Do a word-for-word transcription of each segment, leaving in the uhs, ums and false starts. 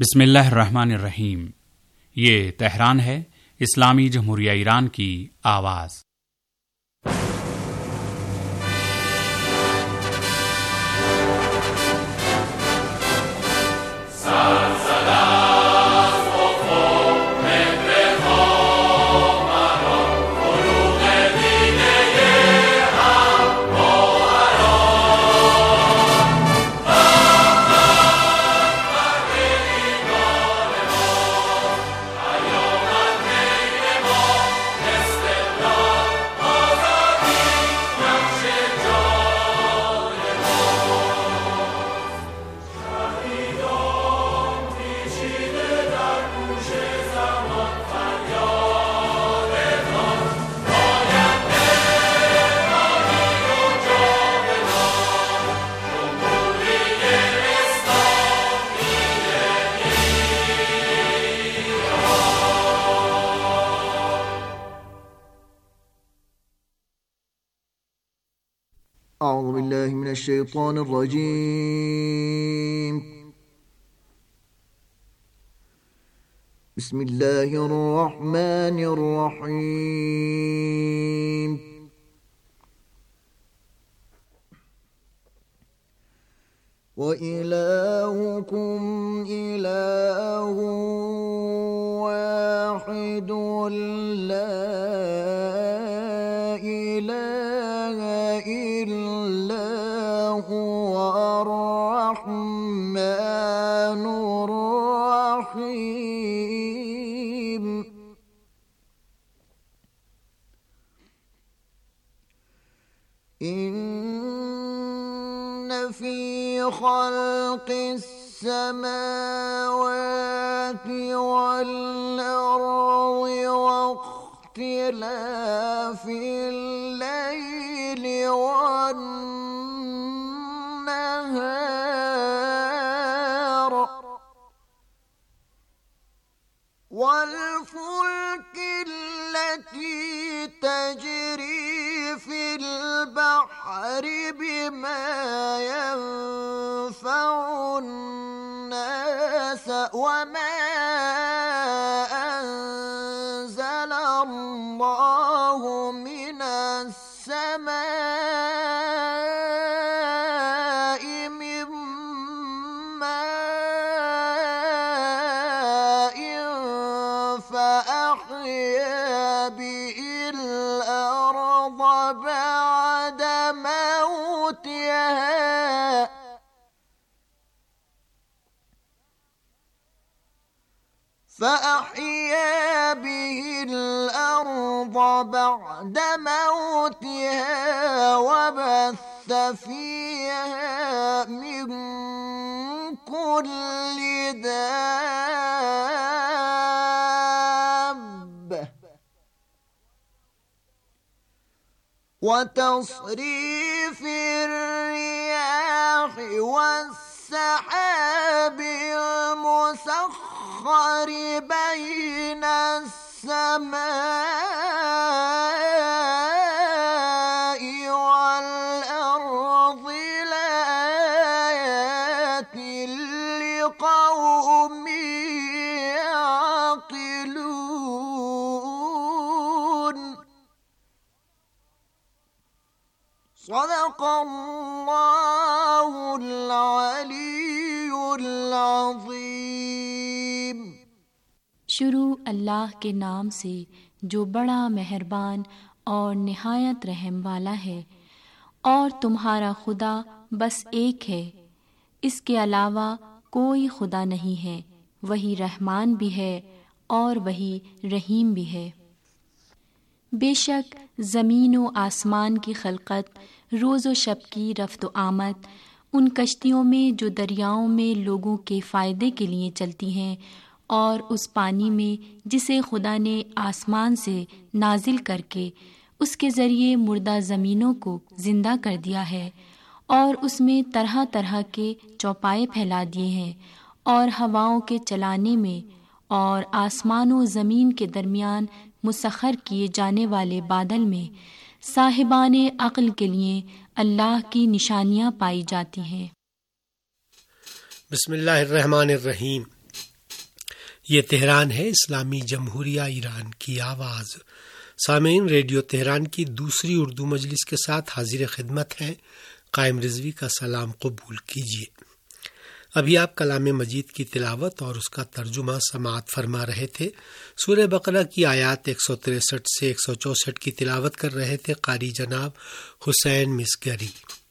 बिस्मिल्लाहिर्रहमानिर्रहीम। ये तेहरान है, इस्लामी जमहूरिया ईरान की आवाज़। أعوذ بالله من الشيطان الرجيم. بسم الله الرحمن الرحيم. وإلهكم إله واحد لا إله إلا هو الرحمن الرحيم. إن في خلق السماوات والأرض واختلاف الليل والنهار والفلك التي تجري في البحر بما ينفع الناس وما أنزل الله من السماء من ماء فأحيا به الأرض بعد موتها فأحيا به الأرض بعد موتها وبث فيها من كل دابة وتصريف الرياح والسحاب المسخر بين السماء والأرض لآيات لقوم يعقلون. صدق الله العلي العظيم. शुरू अल्लाह के नाम से जो बड़ा मेहरबान और निहायत रहम वाला है। और तुम्हारा खुदा बस एक है, इसके अलावा कोई खुदा नहीं है। वही रहमान भी है और वही रहीम भी है। बेशक ज़मीन व आसमान की खलकत, रोज़ व शब की रफ्त व आमद, उन कश्तियों में जो दरियाओं में लोगों के फ़ायदे के लिए चलती हैं, और उस पानी में जिसे खुदा ने आसमान से नाजिल करके उसके ज़रिए मुर्दा ज़मीनों को ज़िंदा कर दिया है, और उसमें तरह तरह के चौपाए फैला दिए हैं, और हवाओं के चलाने में और आसमान व ज़मीन के दरमियान मुसख्खर किए जाने वाले बादल में साहिबाने अक्ल के लिए अल्लाह की निशानियाँ पाई जाती हैं। बिस्मिल्लाहिर्रहमानिर्रहीम। یہ تہران ہے، اسلامی جمہوریہ ایران کی آواز۔ سامعین، ریڈیو تہران کی دوسری اردو مجلس کے ساتھ حاضر خدمت ہیں۔ قائم رضوی کا سلام قبول کیجیے۔ ابھی آپ کلام مجید کی تلاوت اور اس کا ترجمہ سماعت فرما رہے تھے۔ سورہ بقرہ کی آیات ایک سو تریسٹھ سے ایک سو چونسٹھ کی تلاوت کر رہے تھے قاری جناب حسین مسگری۔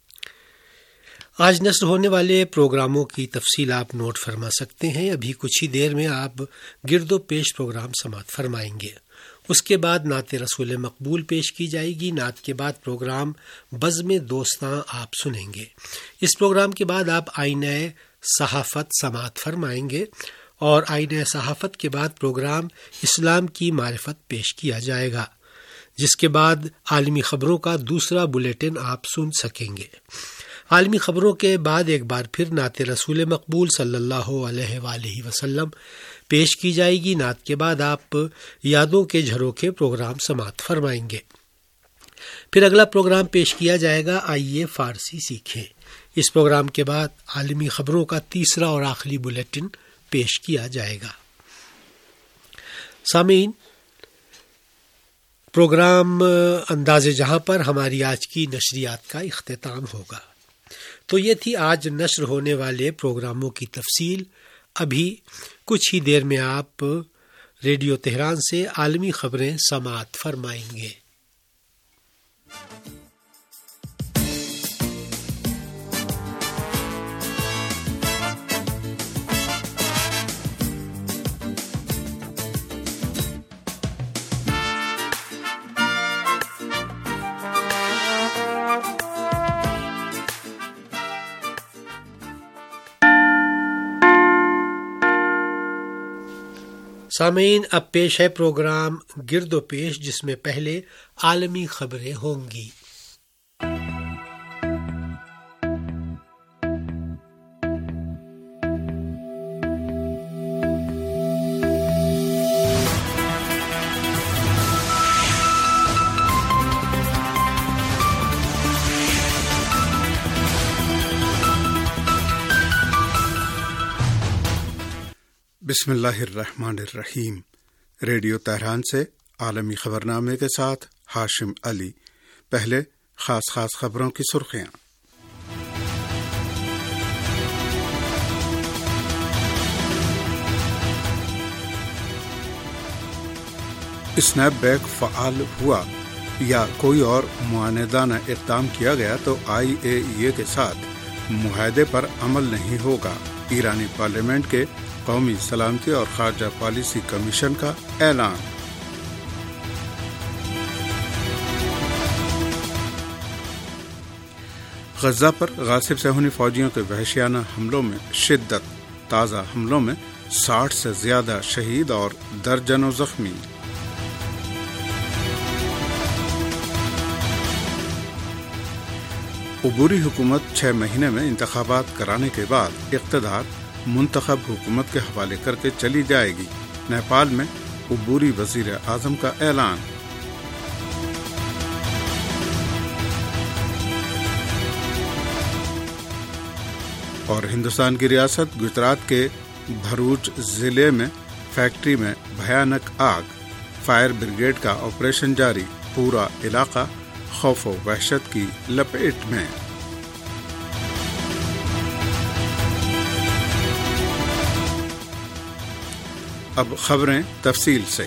آج نشر ہونے والے پروگراموں کی تفصیل آپ نوٹ فرما سکتے ہیں۔ ابھی کچھ ہی دیر میں آپ گرد و پیش پروگرام سماعت فرمائیں گے۔ اس کے بعد نعت رسول مقبول پیش کی جائے گی۔ نعت کے بعد پروگرام بزم دوستاں آپ سنیں گے۔ اس پروگرام کے بعد آپ آئینہ صحافت سماعت فرمائیں گے اور آئینہ صحافت کے بعد پروگرام اسلام کی معرفت پیش کیا جائے گا، جس کے بعد عالمی خبروں کا دوسرا بلیٹن آپ سن سکیں گے۔ عالمی خبروں کے بعد ایک بار پھر نعت رسول مقبول صلی اللہ علیہ وآلہ وسلم پیش کی جائے گی۔ نعت کے بعد آپ یادوں کے جھروکے پروگرام سماعت فرمائیں گے۔ پھر اگلا پروگرام پیش کیا جائے گا آئیے فارسی سیکھیں۔ اس پروگرام کے بعد عالمی خبروں کا تیسرا اور آخری بلیٹن پیش کیا جائے گا۔ سامعین، پروگرام انداز جہاں پر ہماری آج کی نشریات کا اختتام ہوگا۔ تو یہ تھی آج نشر ہونے والے پروگراموں کی تفصیل۔ ابھی کچھ ہی دیر میں آپ ریڈیو تہران سے عالمی خبریں سماعت فرمائیں گے۔ سامعین، اب پیش ہے پروگرام گرد و پیش، جس میں پہلے عالمی خبریں ہوں گی۔ بسم اللہ الرحمن الرحیم۔ ریڈیو تہران سے عالمی خبرنامے کے ساتھ ہاشم علی۔ پہلے خاص خاص خبروں کی سرخیاں۔ اسنیپ بیک فعال ہوا یا کوئی اور معاندانہ اقدام کیا گیا تو آئی اے ای اے کے ساتھ معاہدے پر عمل نہیں ہوگا۔ ایرانی پارلیمنٹ کے قومی سلامتی اور خارجہ پالیسی کمیشن کا اعلان۔ غزہ پر غاصب صہیونی فوجیوں کے وحشیانہ حملوں میں شدت۔ تازہ حملوں میں ساٹھ سے زیادہ شہید اور درجنوں زخمی۔ عبوری حکومت چھ مہینے میں انتخابات کرانے کے بعد اقتدار منتخب حکومت کے حوالے کر کے چلی جائے گی۔ نیپال میں عبوری وزیر اعظم کا اعلان۔ اور ہندوستان کی ریاست گجرات کے بھروچ ضلع میں فیکٹری میں بھیانک آگ، فائر بریگیڈ کا آپریشن جاری، پورا علاقہ خوف و وحشت کی لپیٹ میں۔ اب خبریں تفصیل سے۔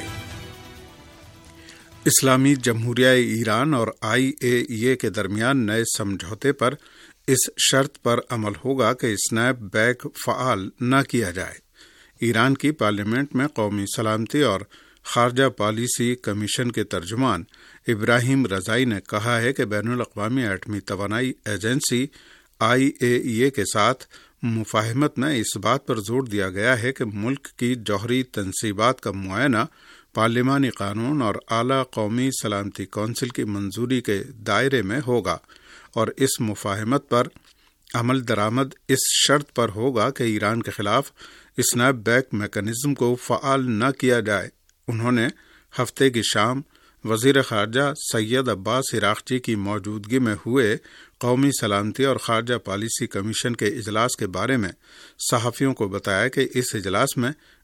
اسلامی جمہوریہ ایران اور آئی اے ای اے کے درمیان نئے سمجھوتے پر اس شرط پر عمل ہوگا کہ اسنیپ بیک فعال نہ کیا جائے۔ ایران کی پارلیمنٹ میں قومی سلامتی اور خارجہ پالیسی کمیشن کے ترجمان ابراہیم رضائی نے کہا ہے کہ بین الاقوامی ایٹمی توانائی ایجنسی آئی اے ای اے کے ساتھ مفاہمت میں اس بات پر زور دیا گیا ہے کہ ملک کی جوہری تنصیبات کا معائنہ پارلیمانی قانون اور اعلیٰ قومی سلامتی کونسل کی منظوری کے دائرے میں ہوگا، اور اس مفاہمت پر عمل درآمد اس شرط پر ہوگا کہ ایران کے خلاف اسنیپ بیک میکانزم کو فعال نہ کیا جائے۔ انہوں نے ہفتے کی شام وزیر خارجہ سید عباس عراقچی کی موجودگی میں ہوئے قومی سلامتی اور خارجہ پالیسی کمیشن کے اجلاس کے بارے میں صحافیوں کو بتایا کہ اس اجلاس میں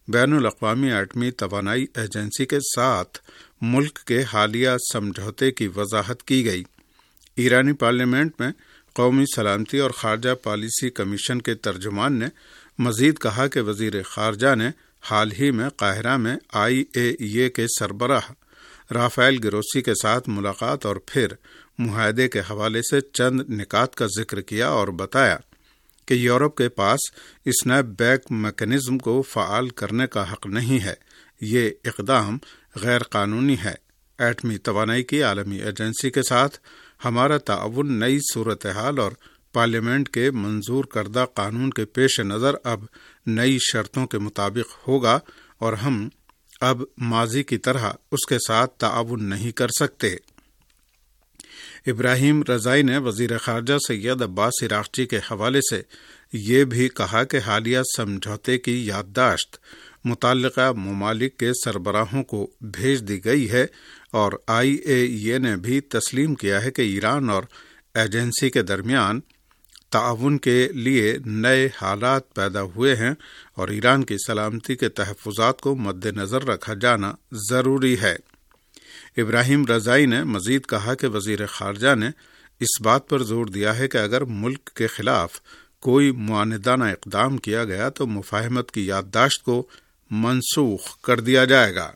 بین الاقوامی ایٹمی توانائی ایجنسی کے ساتھ ملک کے حالیہ سمجھوتے کی وضاحت کی گئی۔ ایرانی پارلیمنٹ میں قومی سلامتی اور خارجہ پالیسی کمیشن کے ترجمان نے مزید کہا کہ وزیر خارجہ نے حال ہی میں قاہرہ میں آئی اے ای اے کے سربراہ رافائل گروسی کے ساتھ ملاقات اور پھر معاہدے کے حوالے سے چند نکات کا ذکر کیا اور بتایا کہ یورپ کے پاس اسنیپ بیک میکانزم کو فعال کرنے کا حق نہیں ہے، یہ اقدام غیر قانونی ہے۔ ایٹمی توانائی کی عالمی ایجنسی کے ساتھ ہمارا تعاون نئی صورتحال اور پارلیمنٹ کے منظور کردہ قانون کے پیش نظر اب نئی شرطوں کے مطابق ہوگا اور ہم اب ماضی کی طرح اس کے ساتھ تعاون نہیں کر سکتے۔ ابراہیم رضائی نے وزیر خارجہ سید عباس عراقچی کے حوالے سے یہ بھی کہا کہ حالیہ سمجھوتے کی یادداشت متعلقہ ممالک کے سربراہوں کو بھیج دی گئی ہے اور آئی اے ای اے نے بھی تسلیم کیا ہے کہ ایران اور ایجنسی کے درمیان تعاون کے لیے نئے حالات پیدا ہوئے ہیں اور ایران کی سلامتی کے تحفظات کو مد نظر رکھا جانا ضروری ہے۔ ابراہیم رضائی نے مزید کہا کہ وزیر خارجہ نے اس بات پر زور دیا ہے کہ اگر ملک کے خلاف کوئی معاندانہ اقدام کیا گیا تو مفاہمت کی یادداشت کو منسوخ کر دیا جائے گا۔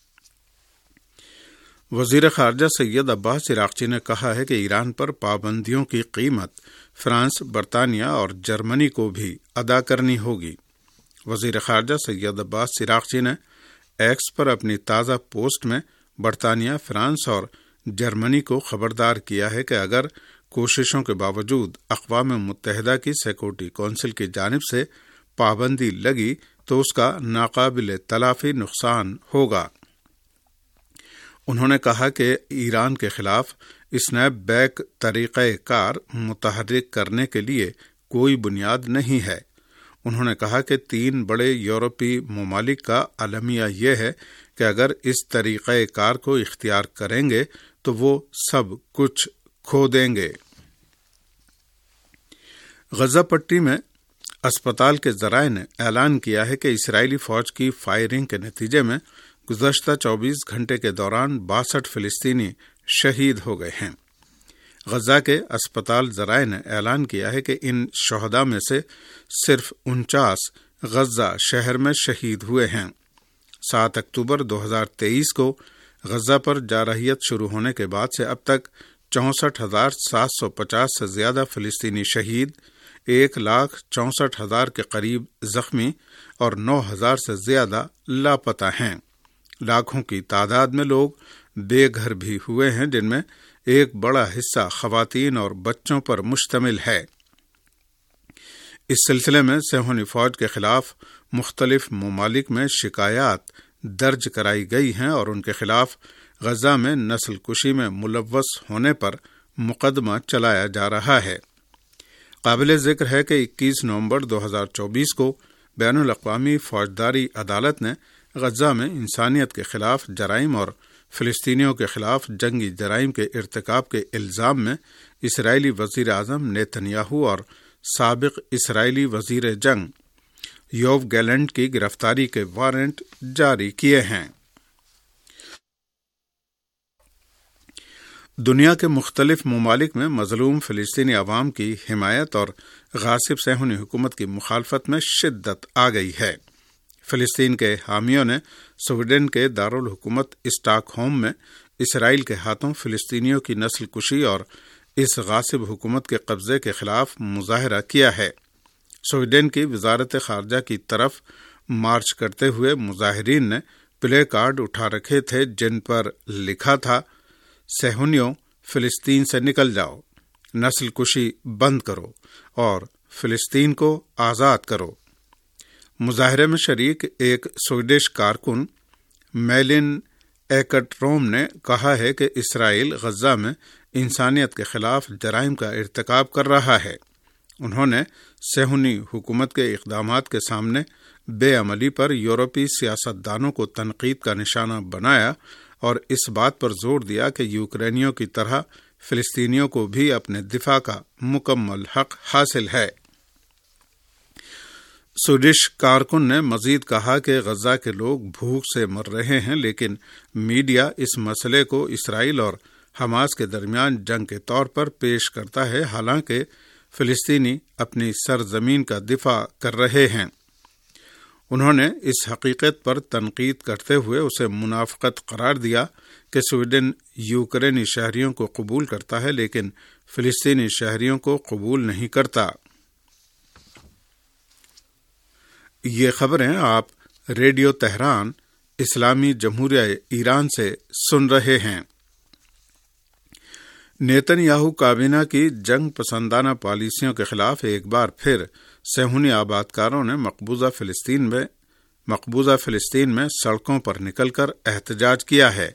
وزیر خارجہ سید عباس عراقچی نے کہا ہے کہ ایران پر پابندیوں کی قیمت فرانس، برطانیہ اور جرمنی کو بھی ادا کرنی ہوگی۔ وزیر خارجہ سید عباس عراقچی نے ایکس پر اپنی تازہ پوسٹ میں برطانیہ، فرانس اور جرمنی کو خبردار کیا ہے کہ اگر کوششوں کے باوجود اقوام متحدہ کی سیکورٹی کونسل کی جانب سے پابندی لگی تو اس کا ناقابل تلافی نقصان ہوگا۔ انہوں نے کہا کہ ایران کے خلاف اسنیپ بیک طریقہ کار متحرک کرنے کے لیے کوئی بنیاد نہیں ہے۔ انہوں نے کہا کہ تین بڑے یورپی ممالک کا المیہ یہ ہے کہ اگر اس طریقہ کار کو اختیار کریں گے تو وہ سب کچھ کھو دیں گے۔ غزہ پٹی میں اسپتال کے ذرائع نے اعلان کیا ہے کہ اسرائیلی فوج کی فائرنگ کے نتیجے میں گزشتہ چوبیس گھنٹے کے دوران باسٹھ فلسطینی شہید ہو گئے ہیں۔ غزہ کے اسپتال ذرائع نے اعلان کیا ہے کہ ان شہداء میں سے صرف انچاس غزہ شہر میں شہید ہوئے ہیں۔ سات اکتوبر دو ہزار تیئیس کو غزہ پر جارحیت شروع ہونے کے بعد سے اب تک چونسٹھ ہزار سات سو پچاس سے زیادہ فلسطینی شہید، ایک لاکھ چونسٹھ ہزار کے قریب زخمی اور نو ہزار سے زیادہ لاپتہ ہیں۔ لاکھوں کی تعداد میں لوگ بے گھر بھی ہوئے ہیں، جن میں ایک بڑا حصہ خواتین اور بچوں پر مشتمل ہے۔ اس سلسلے میں صہیونی فوج کے خلاف مختلف ممالک میں شکایات درج کرائی گئی ہیں اور ان کے خلاف غزہ میں نسل کشی میں ملوث ہونے پر مقدمہ چلایا جا رہا ہے۔ قابل ذکر ہے کہ اکیس نومبر دو ہزار چوبیس کو بین الاقوامی فوجداری عدالت نے غزہ میں انسانیت کے خلاف جرائم اور فلسطینیوں کے خلاف جنگی جرائم کے ارتکاب کے الزام میں اسرائیلی وزیر اعظم نیتنیاہو اور سابق اسرائیلی وزیر جنگ یوو گیلنٹ کی گرفتاری کے وارنٹ جاری کیے ہیں۔ دنیا کے مختلف ممالک میں مظلوم فلسطینی عوام کی حمایت اور غاصب صہیونی حکومت کی مخالفت میں شدت آ گئی ہے۔ فلسطین کے حامیوں نے سویڈن کے دارالحکومت اسٹاک ہوم میں اسرائیل کے ہاتھوں فلسطینیوں کی نسل کشی اور اس غاصب حکومت کے قبضے کے خلاف مظاہرہ کیا ہے۔ سویڈن کی وزارت خارجہ کی طرف مارچ کرتے ہوئے مظاہرین نے پلے کارڈ اٹھا رکھے تھے جن پر لکھا تھا، صہیونیوں فلسطین سے نکل جاؤ، نسل کشی بند کرو اور فلسطین کو آزاد کرو۔ مظاہرے میں شریک ایک سویڈش کارکن میلن ایکٹروم نے کہا ہے کہ اسرائیل غزہ میں انسانیت کے خلاف جرائم کا ارتکاب کر رہا ہے۔ انہوں نے صہیونی حکومت کے اقدامات کے سامنے بے عملی پر یورپی سیاستدانوں کو تنقید کا نشانہ بنایا اور اس بات پر زور دیا کہ یوکرینیوں کی طرح فلسطینیوں کو بھی اپنے دفاع کا مکمل حق حاصل ہے۔ سویڈش کارکن نے مزید کہا کہ غزہ کے لوگ بھوک سے مر رہے ہیں، لیکن میڈیا اس مسئلے کو اسرائیل اور حماس کے درمیان جنگ کے طور پر پیش کرتا ہے، حالانکہ فلسطینی اپنی سرزمین کا دفاع کر رہے ہیں۔ انہوں نے اس حقیقت پر تنقید کرتے ہوئے اسے منافقت قرار دیا کہ سویڈن یوکرینی شہریوں کو قبول کرتا ہے لیکن فلسطینی شہریوں کو قبول نہیں کرتا۔ یہ خبریں آپ ریڈیو تہران اسلامی جمہوریہ ایران سے سن رہے ہیں۔ نیتن یاہو کابینہ کی جنگ پسندانہ پالیسیوں کے خلاف ایک بار پھر صہیونی آبادکاروں نے مقبوضہ فلسطین میں مقبوضہ فلسطین میں سڑکوں پر نکل کر احتجاج کیا ہے۔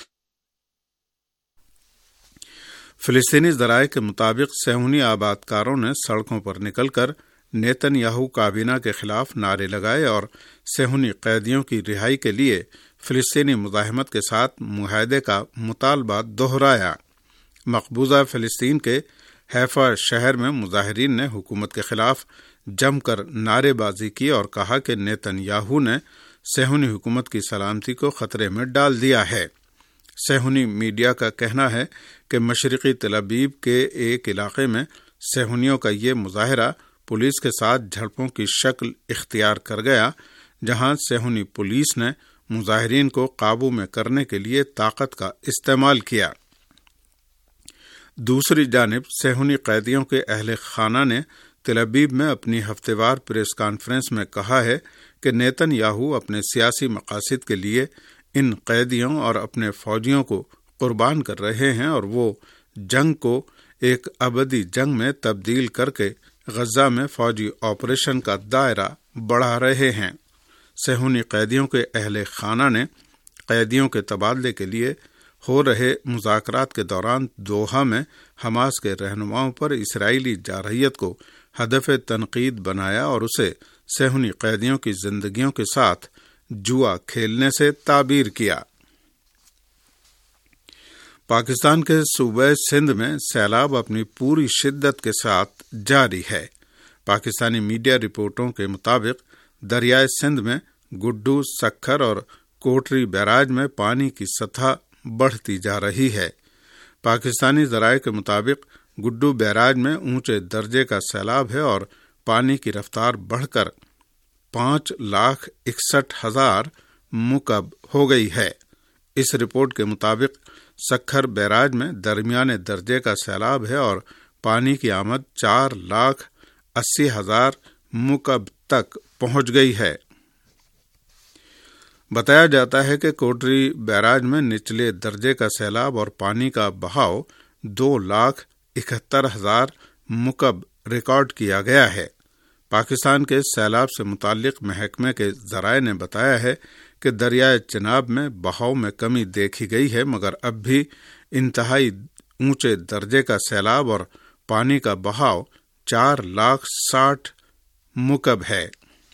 فلسطینی ذرائع کے مطابق صہیونی آبادکاروں نے سڑکوں پر نکل کر نیتن یاہو کابینہ کے خلاف نعرے لگائے اور صہیونی قیدیوں کی رہائی کے لیے فلسطینی مزاحمت کے ساتھ معاہدے کا مطالبہ دہرایا۔ مقبوضہ فلسطین کے حیفا شہر میں مظاہرین نے حکومت کے خلاف جم کر نعرے بازی کی اور کہا کہ نیتن یاہو نے صہیونی حکومت کی سلامتی کو خطرے میں ڈال دیا ہے۔ صہیونی میڈیا کا کہنا ہے کہ مشرقی تل ابیب کے ایک علاقے میں صہیونیوں کا یہ مظاہرہ پولیس کے ساتھ جھڑپوں کی شکل اختیار کر گیا، جہاں صہیونی پولیس نے مظاہرین کو قابو میں کرنے کے لیے طاقت کا استعمال کیا۔ دوسری جانب صہیونی قیدیوں کے اہل خانہ نے تل ابیب میں اپنی ہفتہ وار پریس کانفرنس میں کہا ہے کہ نیتن یاہو اپنے سیاسی مقاصد کے لیے ان قیدیوں اور اپنے فوجیوں کو قربان کر رہے ہیں اور وہ جنگ کو ایک ابدی جنگ میں تبدیل کر کے غزہ میں فوجی آپریشن کا دائرہ بڑھا رہے ہیں۔ صہیونی قیدیوں کے اہل خانہ نے قیدیوں کے تبادلے کے لیے ہو رہے مذاکرات کے دوران دوحہ میں حماس کے رہنماؤں پر اسرائیلی جارحیت کو ہدف تنقید بنایا اور اسے صہیونی قیدیوں کی زندگیوں کے ساتھ جوا کھیلنے سے تعبیر کیا۔ پاکستان کے صوبہ سندھ میں سیلاب اپنی پوری شدت کے ساتھ جاری ہے۔ پاکستانی میڈیا رپورٹوں کے مطابق دریائے سندھ میں گڈو، سکھر اور کوٹری بیراج میں پانی کی سطح بڑھتی جا رہی ہے۔ پاکستانی ذرائع کے مطابق گڈو بیراج میں اونچے درجے کا سیلاب ہے اور پانی کی رفتار بڑھ کر پانچ لاکھ اکسٹھ ہزار مکعب ہو گئی ہے۔ اس رپورٹ کے مطابق سکھر بیراج میں درمیانے درجے کا سیلاب ہے اور پانی کی آمد چار لاکھ اسی ہزار مکعب تک پہنچ گئی ہے۔ بتایا جاتا ہے کہ کوٹری بیراج میں نچلے درجے کا سیلاب اور پانی کا بہاؤ دو لاکھ اکہتر ہزار مکعب ریکارڈ کیا گیا ہے۔ پاکستان کے سیلاب سے متعلق محکمے کے ذرائع نے بتایا ہے کہ دریائے چناب میں بہاؤ میں کمی دیکھی گئی ہے، مگر اب بھی انتہائی اونچے درجے کا سیلاب اور پانی کا بہاؤ چار لاکھ ساٹھ مکعب ہے۔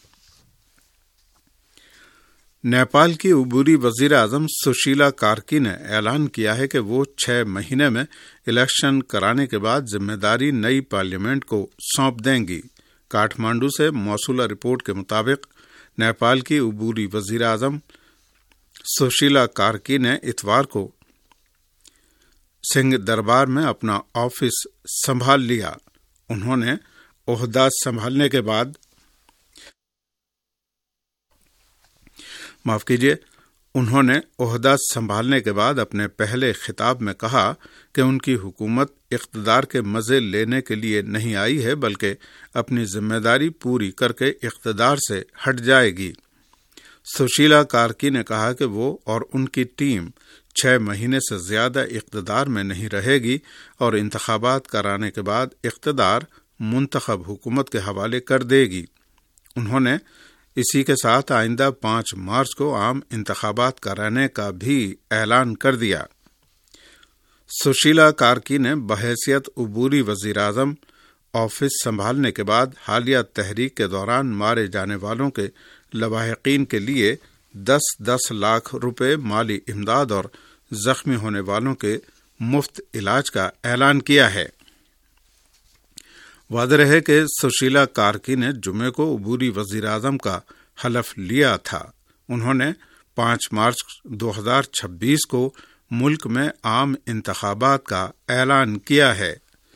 نیپال کی عبوری وزیر اعظم سشیلا کارکی نے اعلان کیا ہے کہ وہ چھ مہینے میں الیکشن کرانے کے بعد ذمہ داری نئی پارلیمنٹ کو سونپ دیں گی۔ کاٹھمانڈو سے موصولہ رپورٹ کے مطابق نیپال کی عبوری وزیر اعظم سشیلا کارکی نے اتوار کو سنگھ دربار میں اپنا آفس سنبھال لیا۔ انہوں نے عہدہ سنبھالنے کے بعد معاف کیجیے انہوں نے عہدہ سنبھالنے کے بعد اپنے پہلے خطاب میں کہا کہ ان کی حکومت اقتدار کے مزے لینے کے لیے نہیں آئی ہے بلکہ اپنی ذمہ داری پوری کر کے اقتدار سے ہٹ جائے گی۔ سشیلا کارکی نے کہا کہ وہ اور ان کی ٹیم چھ مہینے سے زیادہ اقتدار میں نہیں رہے گی اور انتخابات کرانے کے بعد اقتدار منتخب حکومت کے حوالے کر دے گی۔ انہوں نے اسی کے ساتھ آئندہ پانچ مارچ کو عام انتخابات کرانے کا بھی اعلان کر دیا۔ سشیلا کارکی نے بحیثیت عبوری وزیر اعظم آفس سنبھالنے کے بعد حالیہ تحریک کے دوران مارے جانے والوں کے لواحقین کے لیے دس دس لاکھ روپے مالی امداد اور زخمی ہونے والوں کے مفت علاج کا اعلان کیا ہے۔ واضح ہے کہ سشیلا کارکی نے جمعے کو عبوری وزیر اعظم کا حلف لیا تھا۔ انہوں نے پانچ مارچ دو ہزار چھبیس کو ملک میں عام انتخابات کا اعلان کیا ہے۔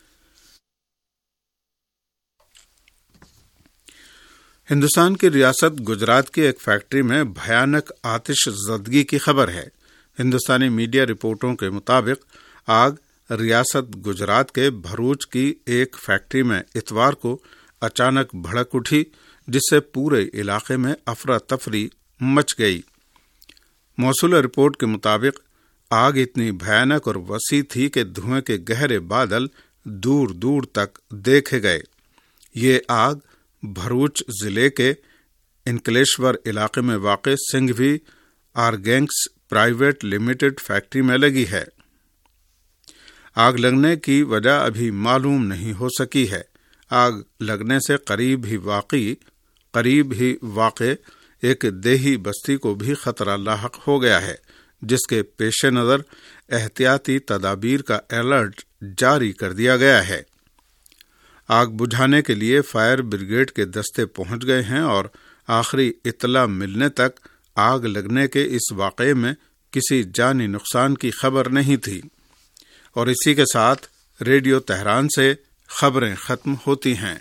ہندوستان کی ریاست گجرات کی ایک فیکٹری میں بھیانک آتش زدگی کی خبر ہے۔ ہندوستانی میڈیا رپورٹوں کے مطابق آگ ریاست گجرات کے بھروچ کی ایک فیکٹری میں اتوار کو اچانک بھڑک اٹھی، جس سے پورے علاقے میں افراتفری مچ گئی۔ موصولہ رپورٹ کے مطابق آگ اتنی بھیانک اور وسیع تھی کہ دھوئیں کے گہرے بادل دور دور تک دیکھے گئے۔ یہ آگ بھروچ ضلع کے انکلیشور علاقے میں واقع Sanghvi organics private limited factory میں لگی ہے۔ آگ لگنے کی وجہ ابھی معلوم نہیں ہو سکی ہے۔ آگ لگنے سے قریب ہی واقعی قریب ہی واقع ایک دیہی بستی کو بھی خطرہ لاحق ہو گیا ہے، جس کے پیش نظر احتیاطی تدابیر کا الرٹ جاری کر دیا گیا ہے۔ آگ بجھانے کے لیے فائر بریگیڈ کے دستے پہنچ گئے ہیں اور آخری اطلاع ملنے تک آگ لگنے کے اس واقعے میں کسی جانی نقصان کی خبر نہیں تھی۔ اور اسی کے ساتھ ریڈیو تہران سے خبریں ختم ہوتی ہیں۔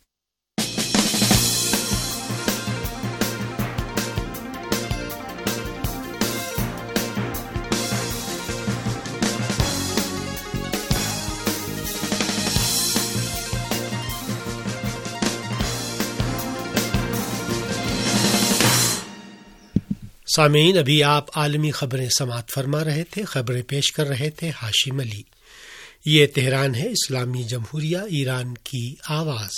سامعین، ابھی آپ عالمی خبریں سماعت فرما رہے تھے۔ خبریں پیش کر رہے تھے ہاشم علی۔ یہ تہران ہے، اسلامی جمہوریہ ایران کی آواز۔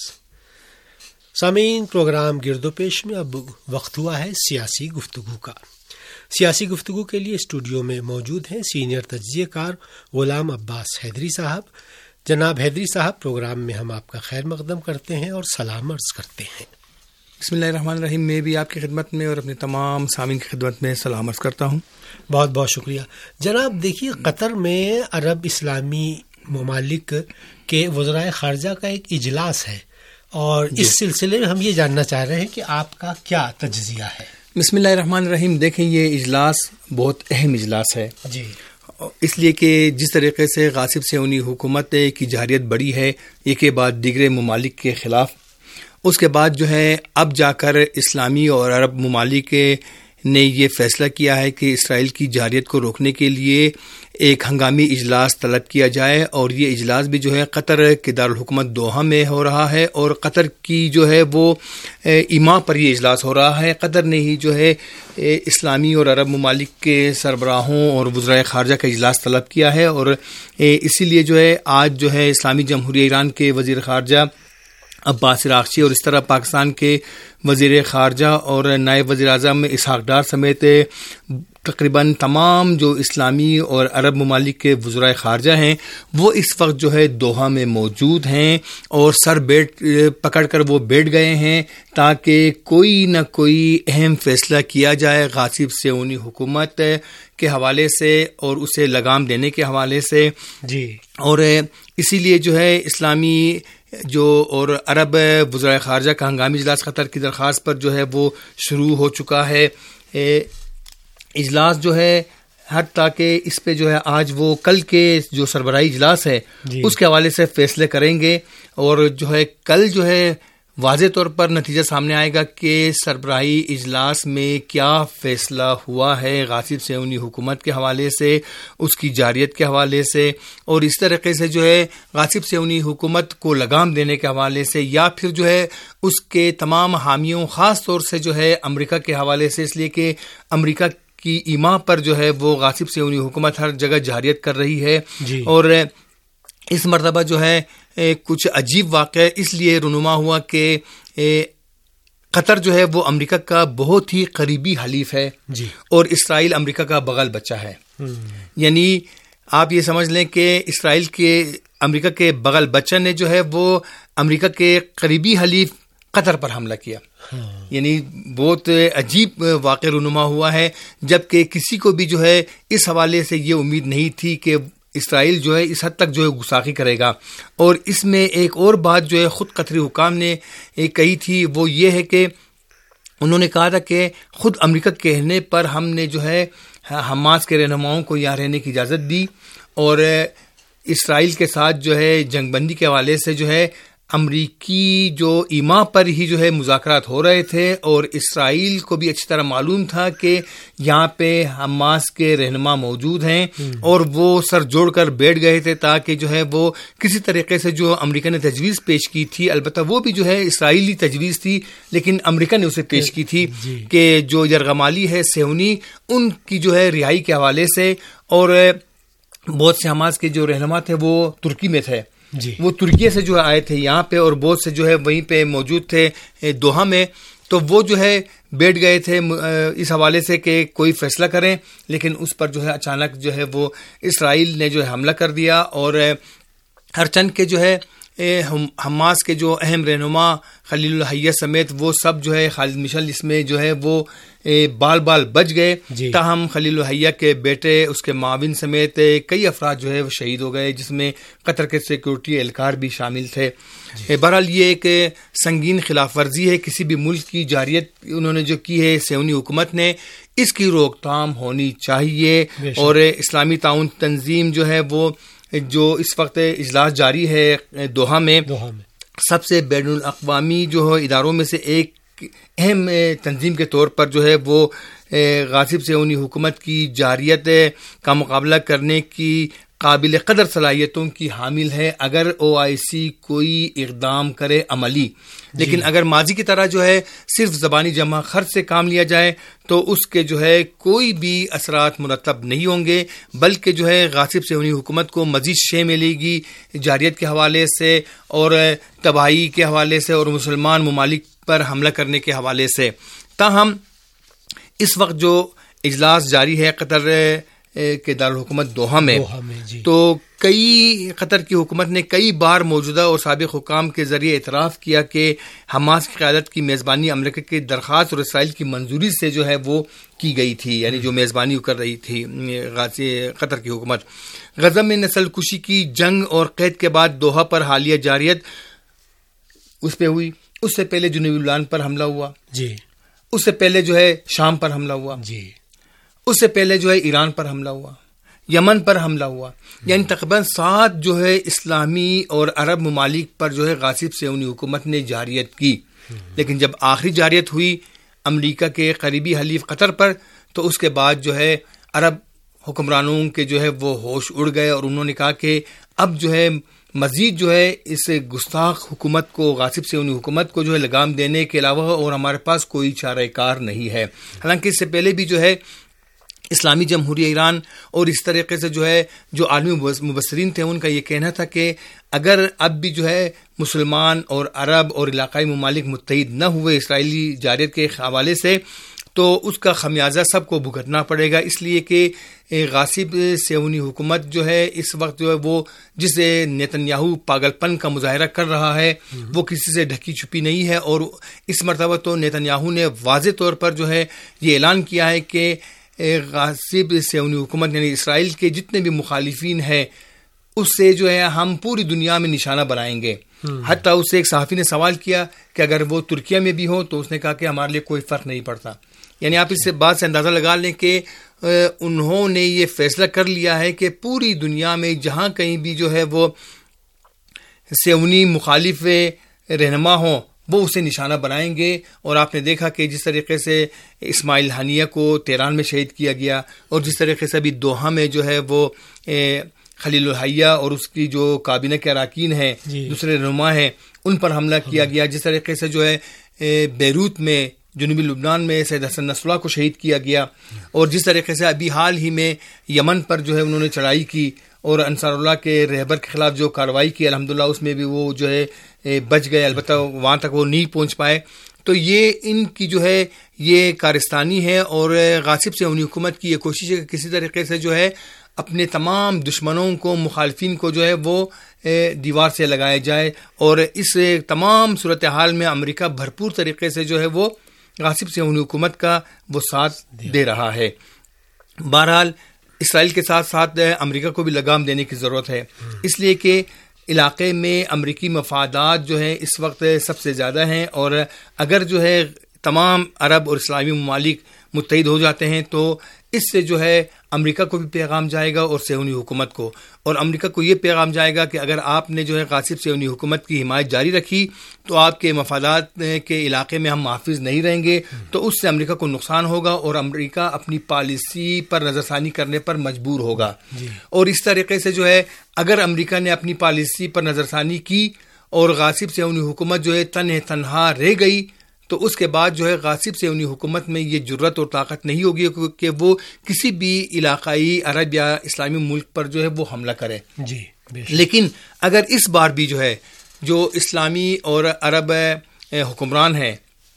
سامعین، پروگرام گرد و پیش میں اب وقت ہوا ہے سیاسی گفتگو کا۔ سیاسی گفتگو کے لیے اسٹوڈیو میں موجود ہیں سینئر تجزیہ کار غلام عباس حیدری صاحب۔ جناب حیدری صاحب، پروگرام میں ہم آپ کا خیر مقدم کرتے ہیں اور سلام عرض کرتے ہیں۔ بسم اللہ الرحمن الرحیم۔ میں بھی آپ کی خدمت میں اور اپنے تمام سامعین کی خدمت میں سلام عرض کرتا ہوں۔ بہت بہت شکریہ جناب۔ دیکھیے، قطر میں عرب اسلامی ممالک کے وزرائے خارجہ کا ایک اجلاس ہے، اور جی. اس سلسلے میں ہم یہ جاننا چاہ رہے ہیں کہ آپ کا کیا تجزیہ ہے؟ بسم اللہ الرحمن الرحیم۔ دیکھیں، یہ اجلاس بہت اہم اجلاس ہے جی، اس لیے کہ جس طریقے سے غاصب صہیونی حکومت کی جارحیت بڑھی ہے ایک کے بعد دیگر ممالک کے خلاف، اس کے بعد جو ہے اب جا کر اسلامی اور عرب ممالک نے یہ فیصلہ کیا ہے کہ اسرائیل کی جارحیت کو روکنے کے لیے ایک ہنگامی اجلاس طلب کیا جائے، اور یہ اجلاس بھی جو ہے قطر کے دارالحکومت دوحہ میں ہو رہا ہے، اور قطر کی جو ہے وہ ایما پر یہ اجلاس ہو رہا ہے۔ قطر نے ہی جو ہے اسلامی اور عرب ممالک کے سربراہوں اور وزرائے خارجہ کا اجلاس طلب کیا ہے، اور اسی لیے جو ہے آج جو ہے اسلامی جمہوریہ ایران کے وزیر خارجہ عباس عراقچی اور اس طرح پاکستان کے وزیر خارجہ اور نائب وزیر اعظم اسحاق ڈار سمیت تقریباً تمام جو اسلامی اور عرب ممالک کے وزرائے خارجہ ہیں وہ اس وقت جو ہے دوحہ میں موجود ہیں، اور سر بیٹھ پکڑ کر وہ بیٹھ گئے ہیں تاکہ کوئی نہ کوئی اہم فیصلہ کیا جائے غاصب صہیونی حکومت کے حوالے سے اور اسے لگام دینے کے حوالے سے جی۔ اور اسی لیے جو ہے اسلامی جو اور عرب وزرائے خارجہ کا ہنگامی اجلاس قطر کی درخواست پر جو ہے وہ شروع ہو چکا ہے۔ اجلاس جو ہے حتیٰ کہ اس پہ جو ہے آج وہ کل کے جو سربراہی اجلاس ہے جی. اس کے حوالے سے فیصلے کریں گے، اور جو ہے کل جو ہے واضح طور پر نتیجہ سامنے آئے گا کہ سربراہی اجلاس میں کیا فیصلہ ہوا ہے غاصب صہیونی حکومت کے حوالے سے، اس کی جارحیت کے حوالے سے، اور اس طریقے سے جو ہے غاصب صہیونی حکومت کو لگام دینے کے حوالے سے، یا پھر جو ہے اس کے تمام حامیوں خاص طور سے جو ہے امریکہ کے حوالے سے، اس لیے کہ امریکہ کی ایما پر جو ہے وہ غاصب صہیونی حکومت ہر جگہ جارحیت کر رہی ہے جی. اور اس مرتبہ جو ہے کچھ عجیب واقعہ اس لیے رونما ہوا کہ قطر جو ہے وہ امریکہ کا بہت ہی قریبی حلیف ہے جی. اور اسرائیل امریکہ کا بغل بچہ ہے، یعنی آپ یہ سمجھ لیں کہ اسرائیل کے امریکہ کے بغل بچہ نے جو ہے وہ امریکہ کے قریبی حلیف قطر پر حملہ کیا، یعنی بہت عجیب واقع رونما ہوا ہے، جبکہ کسی کو بھی جو ہے اس حوالے سے یہ امید نہیں تھی کہ اسرائیل جو ہے اس حد تک جو ہے گستاخی کرے گا. اور اس میں ایک اور بات جو ہے خود قطری حکام نے کہی تھی وہ یہ ہے کہ انہوں نے کہا تھا کہ خود امریکہ کہنے پر ہم نے جو ہے حماس کے رہنماؤں کو یہاں رہنے کی اجازت دی اور اسرائیل کے ساتھ جو ہے جنگ بندی کے حوالے سے جو ہے امریکی جو ایما پر ہی جو ہے مذاکرات ہو رہے تھے اور اسرائیل کو بھی اچھی طرح معلوم تھا کہ یہاں پہ حماس کے رہنما موجود ہیں اور وہ سر جوڑ کر بیٹھ گئے تھے تاکہ جو ہے وہ کسی طریقے سے جو امریکہ نے تجویز پیش کی تھی، البتہ وہ بھی جو ہے اسرائیلی تجویز تھی لیکن امریکہ نے اسے پیش کی تھی کہ جو یرغمالی ہے صہیونی ان کی جو ہے رہائی کے حوالے سے، اور بہت سے حماس کے جو رہنما تھے وہ ترکی میں تھے، جی وہ ترکی سے جو ہے آئے تھے یہاں پہ اور بہت سے جو ہے وہیں پہ موجود تھے دوحہ میں، تو وہ جو ہے بیٹھ گئے تھے اس حوالے سے کہ کوئی فیصلہ کریں، لیکن اس پر جو ہے اچانک جو ہے وہ اسرائیل نے جو ہے حملہ کر دیا اور ہر چند کے جو ہے حماس کے جو اہم رہنما خلیل الحیہ سمیت وہ سب جو ہے خالد مشعل اس میں جو ہے وہ بال بال بچ گئے، جی تاہم خلیل الحیہ کے بیٹے اس کے معاون سمیت کئی افراد جو ہے وہ شہید ہو گئے جس میں قطر کے سیکورٹی اہلکار بھی شامل تھے. جی. بہرحال یہ ایک سنگین خلاف ورزی ہے کسی بھی ملک کی جارحیت انہوں نے جو کی ہے صہیونی حکومت نے، اس کی روک تھام ہونی چاہیے. اور اسلامی تعاون تنظیم جو ہے وہ جو اس وقت اجلاس جاری ہے دوحہ میں، سب سے بین الاقوامی جو ہے اداروں میں سے ایک اہم تنظیم کے طور پر جو ہے وہ غاصب صہیونی حکومت کی جارحیت کا مقابلہ کرنے کی قابل قدر صلاحیتوں کی حامل ہے اگر او آئی سی کوئی اقدام کرے عملی. لیکن جی. اگر ماضی کی طرح جو ہے صرف زبانی جمع خرچ سے کام لیا جائے تو اس کے جو ہے کوئی بھی اثرات مرتب نہیں ہوں گے، بلکہ جو ہے غاصب صہیونی حکومت کو مزید شے ملے گی جارحیت کے حوالے سے اور تباہی کے حوالے سے اور مسلمان ممالک پر حملہ کرنے کے حوالے سے. تاہم اس وقت جو اجلاس جاری ہے قطر کے دارالحکومت دوحہ میں، جی. تو کئی قطر کی حکومت نے کئی بار موجودہ اور سابق حکام کے ذریعے اعتراف کیا کہ حماس کی قیادت کی میزبانی امریکہ کی درخواست اور اسرائیل کی منظوری سے جو ہے وہ کی گئی تھی، یعنی جو میزبانی کر رہی تھی قطر کی حکومت. غزہ میں نسل کشی کی جنگ اور قید کے بعد دوحہ پر حالیہ جارحیت اس پہ ہوئی، اس سے پہلے جنوبی لبنان پر حملہ ہوا، جی اس سے پہلے جو ہے شام پر حملہ ہوا، جی اس سے پہلے جو ہے ایران پر حملہ ہوا، یمن پر حملہ ہوا، یعنی تقریباً سات جو ہے اسلامی اور عرب ممالک پر جو ہے غاصب صہیونی حکومت نے جارحیت کی. لیکن جب آخری جارحیت ہوئی امریکہ کے قریبی حلیف قطر پر تو اس کے بعد جو ہے عرب حکمرانوں کے جو ہے وہ ہوش اڑ گئے اور انہوں نے کہا کہ اب جو ہے مزید جو ہے اس گستاخ حکومت کو غاصب صہیونی حکومت کو جو ہے لگام دینے کے علاوہ اور ہمارے پاس کوئی چارہ کار نہیں ہے. حالانکہ اس سے پہلے بھی جو ہے اسلامی جمہوریہ ایران اور اس طریقے سے جو ہے جو عالمی مبصرین تھے ان کا یہ کہنا تھا کہ اگر اب بھی جو ہے مسلمان اور عرب اور علاقائی ممالک متحد نہ ہوئے اسرائیلی جارحیت کے حوالے سے تو اس کا خمیازہ سب کو بھگتنا پڑے گا، اس لیے کہ غاصب صہیونی حکومت جو ہے اس وقت جو ہے وہ جس نیتنیاہو پاگل پن کا مظاہرہ کر رہا ہے وہ کسی سے ڈھکی چھپی نہیں ہے. اور اس مرتبہ تو نیتنیاہو نے واضح طور پر جو ہے یہ اعلان کیا ہے کہ غاصب صہیونی حکومت یعنی اسرائیل کے جتنے بھی مخالفین ہیں اس سے جو ہے ہم پوری دنیا میں نشانہ بنائیں گے. حتیٰ اس سے ایک صحافی نے سوال کیا کہ اگر وہ ترکیہ میں بھی ہوں تو اس نے کہا کہ ہمارے لیے کوئی فرق نہیں پڑتا. یعنی آپ اس سے بات سے اندازہ لگا لیں کہ انہوں نے یہ فیصلہ کر لیا ہے کہ پوری دنیا میں جہاں کہیں بھی جو ہے وہ صہیونی مخالف رہنما ہوں وہ اسے نشانہ بنائیں گے. اور آپ نے دیکھا کہ جس طریقے سے اسماعیل ہانیہ کو تہران میں شہید کیا گیا اور جس طریقے سے ابھی دوحہ میں جو ہے وہ خلیل الحیہ اور اس کی جو کابینہ کے اراکین ہیں جی. دوسرے رہنما ہیں ان پر حملہ کیا گیا. جس طریقے سے جو ہے بیروت میں جنوبی لبنان میں سید حسن نصر اللہ کو شہید کیا گیا اور جس طریقے سے ابھی حال ہی میں یمن پر جو ہے انہوں نے چڑھائی کی اور انصار اللہ کے رہبر کے خلاف جو کارروائی کی الحمدللہ اس میں بھی وہ جو ہے بچ گئے، البتہ وہاں تک وہ نہیں پہنچ پائے. تو یہ ان کی جو ہے یہ کارستانی ہے اور غاصب صہیونی حکومت کی یہ کوشش ہے کہ کسی طریقے سے جو ہے اپنے تمام دشمنوں کو مخالفین کو جو ہے وہ دیوار سے لگایا جائے. اور اس تمام صورتحال میں امریکہ بھرپور طریقے سے جو ہے وہ غاصب صہیونی حکومت کا وہ ساتھ دے رہا ہے. بہرحال اسرائیل کے ساتھ ساتھ امریکہ کو بھی لگام دینے کی ضرورت ہے، اس لیے کہ علاقے میں امریکی مفادات جو ہے اس وقت سب سے زیادہ ہیں، اور اگر جو ہے تمام عرب اور اسلامی ممالک متحد ہو جاتے ہیں تو اس سے جو ہے امریکہ کو بھی پیغام جائے گا اور صہیونی حکومت کو، اور امریکہ کو یہ پیغام جائے گا کہ اگر آپ نے جو ہے غاصب صہیونی حکومت کی حمایت جاری رکھی تو آپ کے مفادات کے علاقے میں ہم محافظ نہیں رہیں گے، تو اس سے امریکہ کو نقصان ہوگا اور امریکہ اپنی پالیسی پر نظر ثانی کرنے پر مجبور ہوگا جی۔ اور اس طریقے سے جو ہے اگر امریکہ نے اپنی پالیسی پر نظر ثانی کی اور غاصب صہیونی حکومت جو ہے تنہ تنہا رہ گئی تو اس کے بعد جو ہے غاصب صہیونی حکومت میں یہ جرت اور طاقت نہیں ہوگی کہ وہ کسی بھی علاقائی عرب یا اسلامی ملک پر جو ہے وہ حملہ کرے جی۔ لیکن اگر اس بار بھی جو ہے جو اسلامی اور عرب حکمران ہیں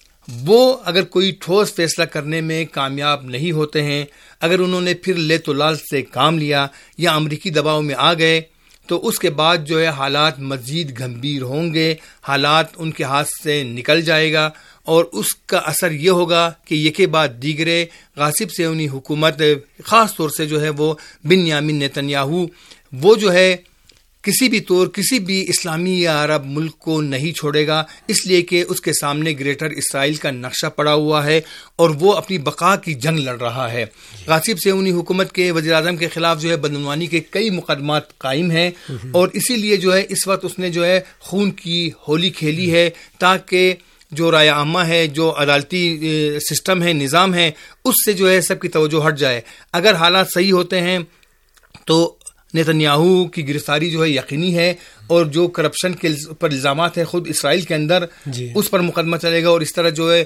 وہ اگر کوئی ٹھوس فیصلہ کرنے میں کامیاب نہیں ہوتے ہیں، اگر انہوں نے پھر لے تو لال سے کام لیا یا امریکی دباؤ میں آ گئے تو اس کے بعد جو ہے حالات مزید گمبھیر ہوں گے، حالات ان کے ہاتھ سے نکل جائے گا، اور اس کا اثر یہ ہوگا کہ یکے بعد دیگرے غاصب صہیونی حکومت خاص طور سے جو ہے وہ بنیامین نیتنیاہو وہ جو ہے کسی بھی طور کسی بھی اسلامی یا عرب ملک کو نہیں چھوڑے گا، اس لیے کہ اس کے سامنے گریٹر اسرائیل کا نقشہ پڑا ہوا ہے اور وہ اپنی بقا کی جنگ لڑ رہا ہے۔ غاصب صہیونی حکومت کے وزیر اعظم کے خلاف جو ہے بدعنوانی کے کئی مقدمات قائم ہیں، اور اسی لیے جو ہے اس وقت اس نے جو ہے خون کی ہولی کھیلی ہے تاکہ جو رائے عامہ ہے، جو عدالتی سسٹم ہے، نظام ہے، اس سے جو ہے سب کی توجہ ہٹ جائے۔ اگر حالات صحیح ہوتے ہیں تو نیتنیاہو کی گرفتاری جو ہے یقینی ہے، اور جو کرپشن کے پر الزامات ہیں خود اسرائیل کے اندر جی۔ اس پر مقدمہ چلے گا، اور اس طرح جو ہے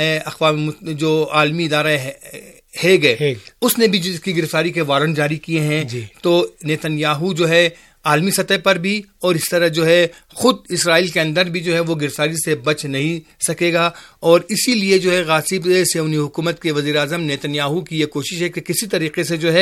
اقوام جو عالمی ادارہ ہے ہیگ ہے اس نے بھی جس کی گرفتاری کے وارنٹ جاری کیے ہیں جی۔ تو نیتنیاہو جو ہے عالمی سطح پر بھی اور اس طرح جو ہے خود اسرائیل کے اندر بھی جو ہے وہ گرفتاری سے بچ نہیں سکے گا، اور اسی لیے جو ہے غاصب صہیونی حکومت کے وزیر اعظم نیتنیاہو کی یہ کوشش ہے کہ کسی طریقے سے جو ہے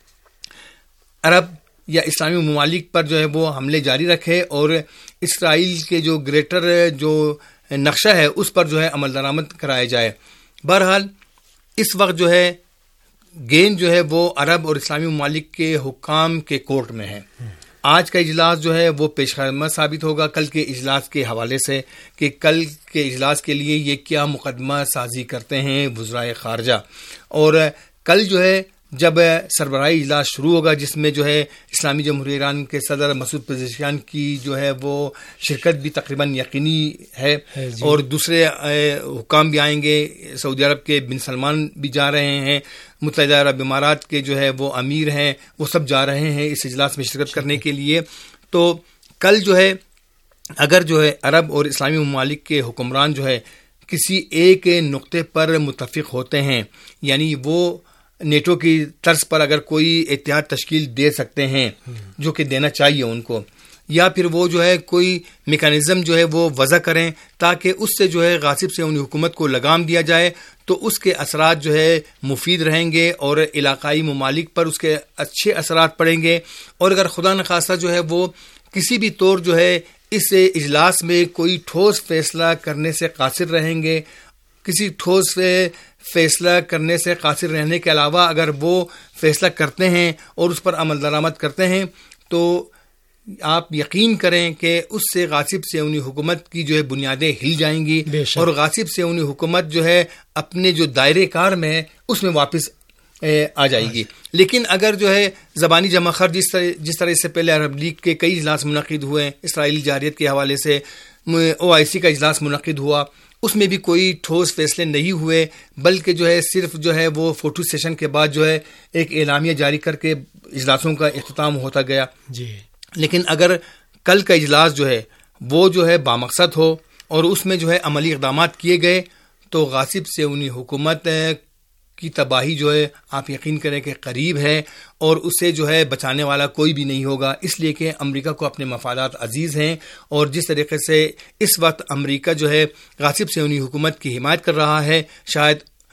عرب یا اسلامی ممالک پر جو ہے وہ حملے جاری رکھے اور اسرائیل کے جو گریٹر جو نقشہ ہے اس پر جو ہے عمل درآمد کرایا جائے۔ بہرحال اس وقت جو ہے گیند جو ہے وہ عرب اور اسلامی ممالک کے حکام کے کورٹ میں ہے۔ آج کا اجلاس جو ہے وہ پیش خدمت ثابت ہوگا کل کے اجلاس کے حوالے سے کہ کل کے اجلاس کے لیے یہ کیا مقدمہ سازی کرتے ہیں وزرائے خارجہ، اور کل جو ہے جب سربراہی اجلاس شروع ہوگا جس میں جو ہے اسلامی جمہوریہ ایران کے صدر مسعود پزشکیان کی جو ہے وہ شرکت بھی تقریباً یقینی ہے جی۔ اور دوسرے حکام بھی آئیں گے، سعودی عرب کے بن سلمان بھی جا رہے ہیں، متحدہ عرب امارات کے جو ہے وہ امیر ہیں وہ سب جا رہے ہیں اس اجلاس میں شرکت کرنے کے لیے۔ تو کل جو ہے اگر جو ہے عرب اور اسلامی ممالک کے حکمران جو ہے کسی ایک نقطے پر متفق ہوتے ہیں، یعنی وہ نیٹو کی طرز پر اگر کوئی اتحاد تشکیل دے سکتے ہیں جو کہ دینا چاہیے ان کو، یا پھر وہ جو ہے کوئی میکانزم جو ہے وہ وضع کریں تاکہ اس سے جو ہے غاصب صہیونی حکومت کو لگام دیا جائے، تو اس کے اثرات جو ہے مفید رہیں گے اور علاقائی ممالک پر اس کے اچھے اثرات پڑیں گے۔ اور اگر خدا نخواستہ جو ہے وہ کسی بھی طور جو ہے اس اجلاس میں کوئی ٹھوس فیصلہ کرنے سے قاصر رہیں گے، کسی ٹھوس فیصلہ کرنے سے قاصر رہنے کے علاوہ اگر وہ فیصلہ کرتے ہیں اور اس پر عمل درآمد کرتے ہیں تو آپ یقین کریں کہ اس سے غاصب صہیونی حکومت کی جو ہے بنیادیں ہل جائیں گی، اور غاصب صہیونی حکومت جو ہے اپنے جو دائرے کار میں ہے اس میں واپس آ جائے گی۔ لیکن اگر جو ہے زبانی جمع خرچ جس طرح جس طرح اس سے پہلے عرب لیگ کے کئی اجلاس منعقد ہوئے، اسرائیلی جارحیت کے حوالے سے او آئی سی کا اجلاس منعقد ہوا، اس میں بھی کوئی ٹھوس فیصلے نہیں ہوئے، بلکہ جو ہے صرف جو ہے وہ فوٹو سیشن کے بعد جو ہے ایک اعلامیہ جاری کر کے اجلاسوں کا اختتام ہوتا گیا جی۔ لیکن اگر کل کا اجلاس جو ہے وہ جو ہے بامقصد ہو اور اس میں جو ہے عملی اقدامات کیے گئے تو غاصب صہیونی حکومت کی تباہی جو ہے آپ یقین کریں کہ قریب ہے، اور اسے جو ہے بچانے والا کوئی بھی نہیں ہوگا، اس لیے کہ امریکہ کو اپنے مفادات عزیز ہیں، اور جس طریقے سے اس وقت امریکہ جو ہے غاصب صہیونی حکومت کی حمایت کر رہا ہے، شاید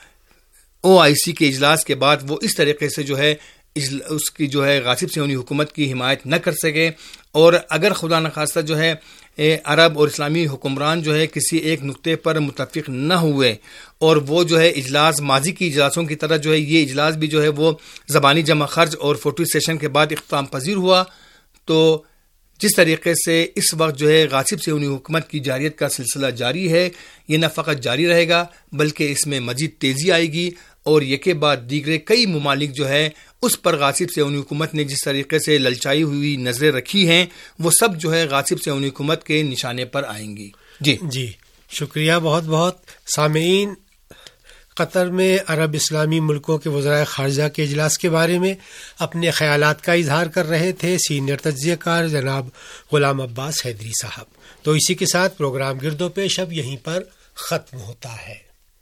او آئی سی کے اجلاس کے بعد وہ اس طریقے سے جو ہے اس کی جو ہے غاصب صہیونی حکومت کی حمایت نہ کر سکے، اور اگر خدا نخواستہ جو ہے عرب اور اسلامی حکمران جو ہے کسی ایک نقطے پر متفق نہ ہوئے اور وہ جو ہے اجلاس ماضی کی اجلاسوں کی طرح جو ہے یہ اجلاس بھی جو ہے وہ زبانی جمع خرچ اور فوٹو سیشن کے بعد اختتام پذیر ہوا، تو جس طریقے سے اس وقت جو ہے غاصب سے انہی حکومت کی جاریت کا سلسلہ جاری ہے، یہ نہ فقط جاری رہے گا بلکہ اس میں مزید تیزی آئے گی، اور یکے بعد دیگرے کئی ممالک جو ہے اس پر غاصب سے انہی حکومت نے جس طریقے سے للچائی ہوئی نظریں رکھی ہیں وہ سب جو ہے غاصب سے انہی حکومت کے نشانے پر آئیں گی۔ جی جی شکریہ بہت بہت۔ سامعین، قطر میں عرب اسلامی ملکوں کے وزرائے خارجہ کے اجلاس کے بارے میں اپنے خیالات کا اظہار کر رہے تھے سینئر تجزیہ کار جناب غلام عباس حیدری صاحب۔ تو اسی کے ساتھ پروگرام گرد و پیش اب یہیں پر ختم ہوتا ہے۔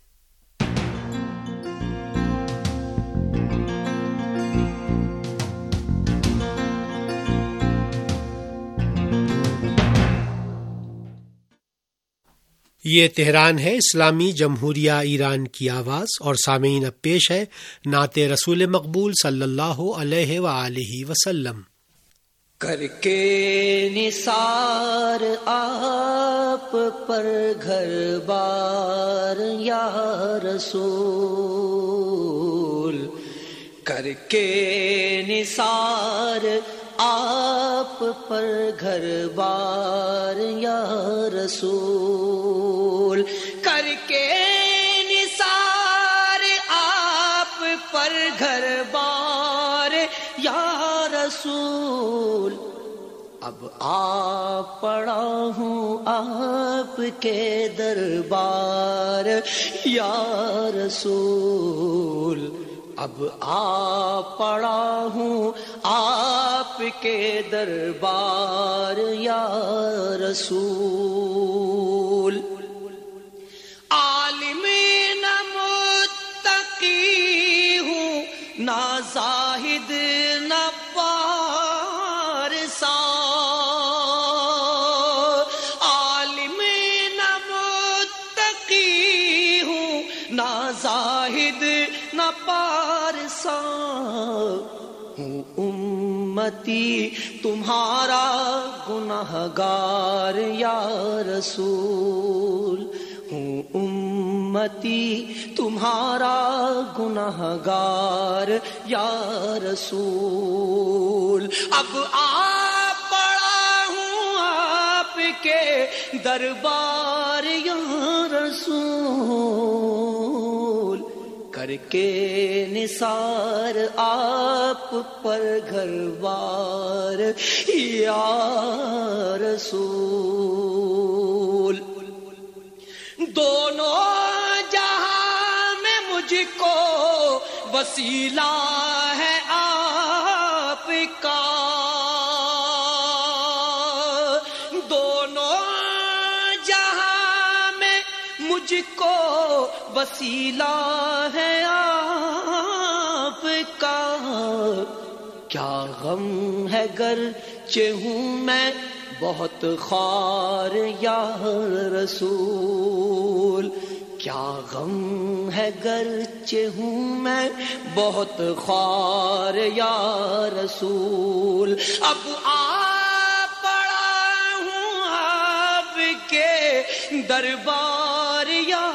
یہ تہران ہے، اسلامی جمہوریہ ایران کی آواز، اور سامعین اب پیش ہے نعت رسول مقبول صلی اللہ علیہ وآلہ وسلم۔ کر کے نثار آپ پر گھر بار یا رسول، کر کے نثار آپ پر گھر بار یا رسول، کر کے نثار آپ پر گھر بار یا رسول، اب آ پڑا ہوں آپ کے دربار یا رسول، اب آ پڑا ہوں آپ کے دربار یا رسول، عالم نہ متقی ہوں نہ زاہد نہ پارسا، عالم نہ متقی ہوں نہ زاہد نہ پارسا، ہوں امتی تمہارا گنہگار یا رسول، ہوں امتی تمہارا گنہگار یا رسول، اب آ پڑا ہوں آپ کے دربار یا رسول، کر کے نثار آپ پر گھر بار یا رسول، دونوں جہاں میں مجھ کو وسیلہ ہے آپ کا، دونوں جہاں میں مجھ کو وسیلہ ہے آپ کا، کیا غم ہے گرچہ ہوں میں بہت خوار یا رسول، کیا غم ہے گرچہ ہوں میں بہت خوار یا رسول، اب آ پڑا ہوں آپ کے دربار یا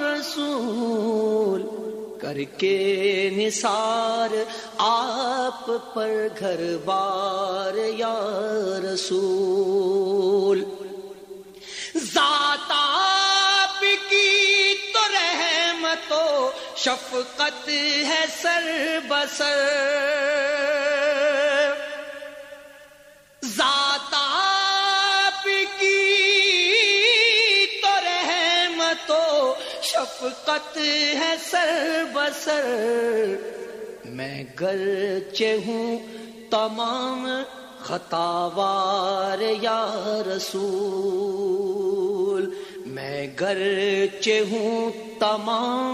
رسول، کر کے نثار آپ پر گھر بار یا رسول، ذات آپ کی تو رحمت و شفقت ہے سر بسر، ذات آپ کی تو رحمت و شفقت ہے سر بسر، میں گرچہ ہوں تمام خطاوار یا رسول، میں گرچہ ہوں تمام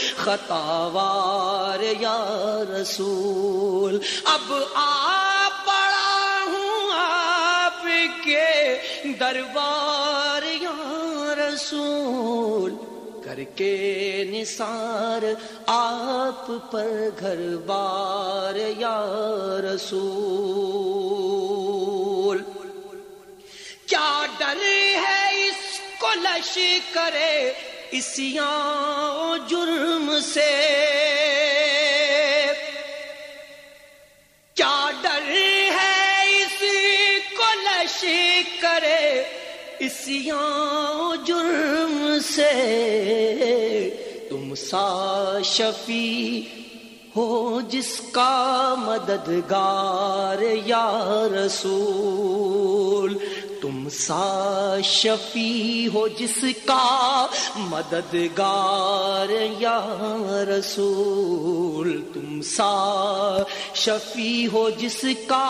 خطاوار یا رسول، اب آ پڑا ہوں آپ کے دربار یا رسول، کر کے نثار آپ پر گھر بار یا رسول، کیا ڈر ڈر ہے اس کو لشکر عصیاں جرم سے، کیا ڈر ہے اس کو لشکر عصیاں جرم سے، تم سا شفیع ہو جس کا مددگار یا رسول، تم سا شفیع ہو جس کا مددگار یا رسول، تم سا شفیع ہو جس کا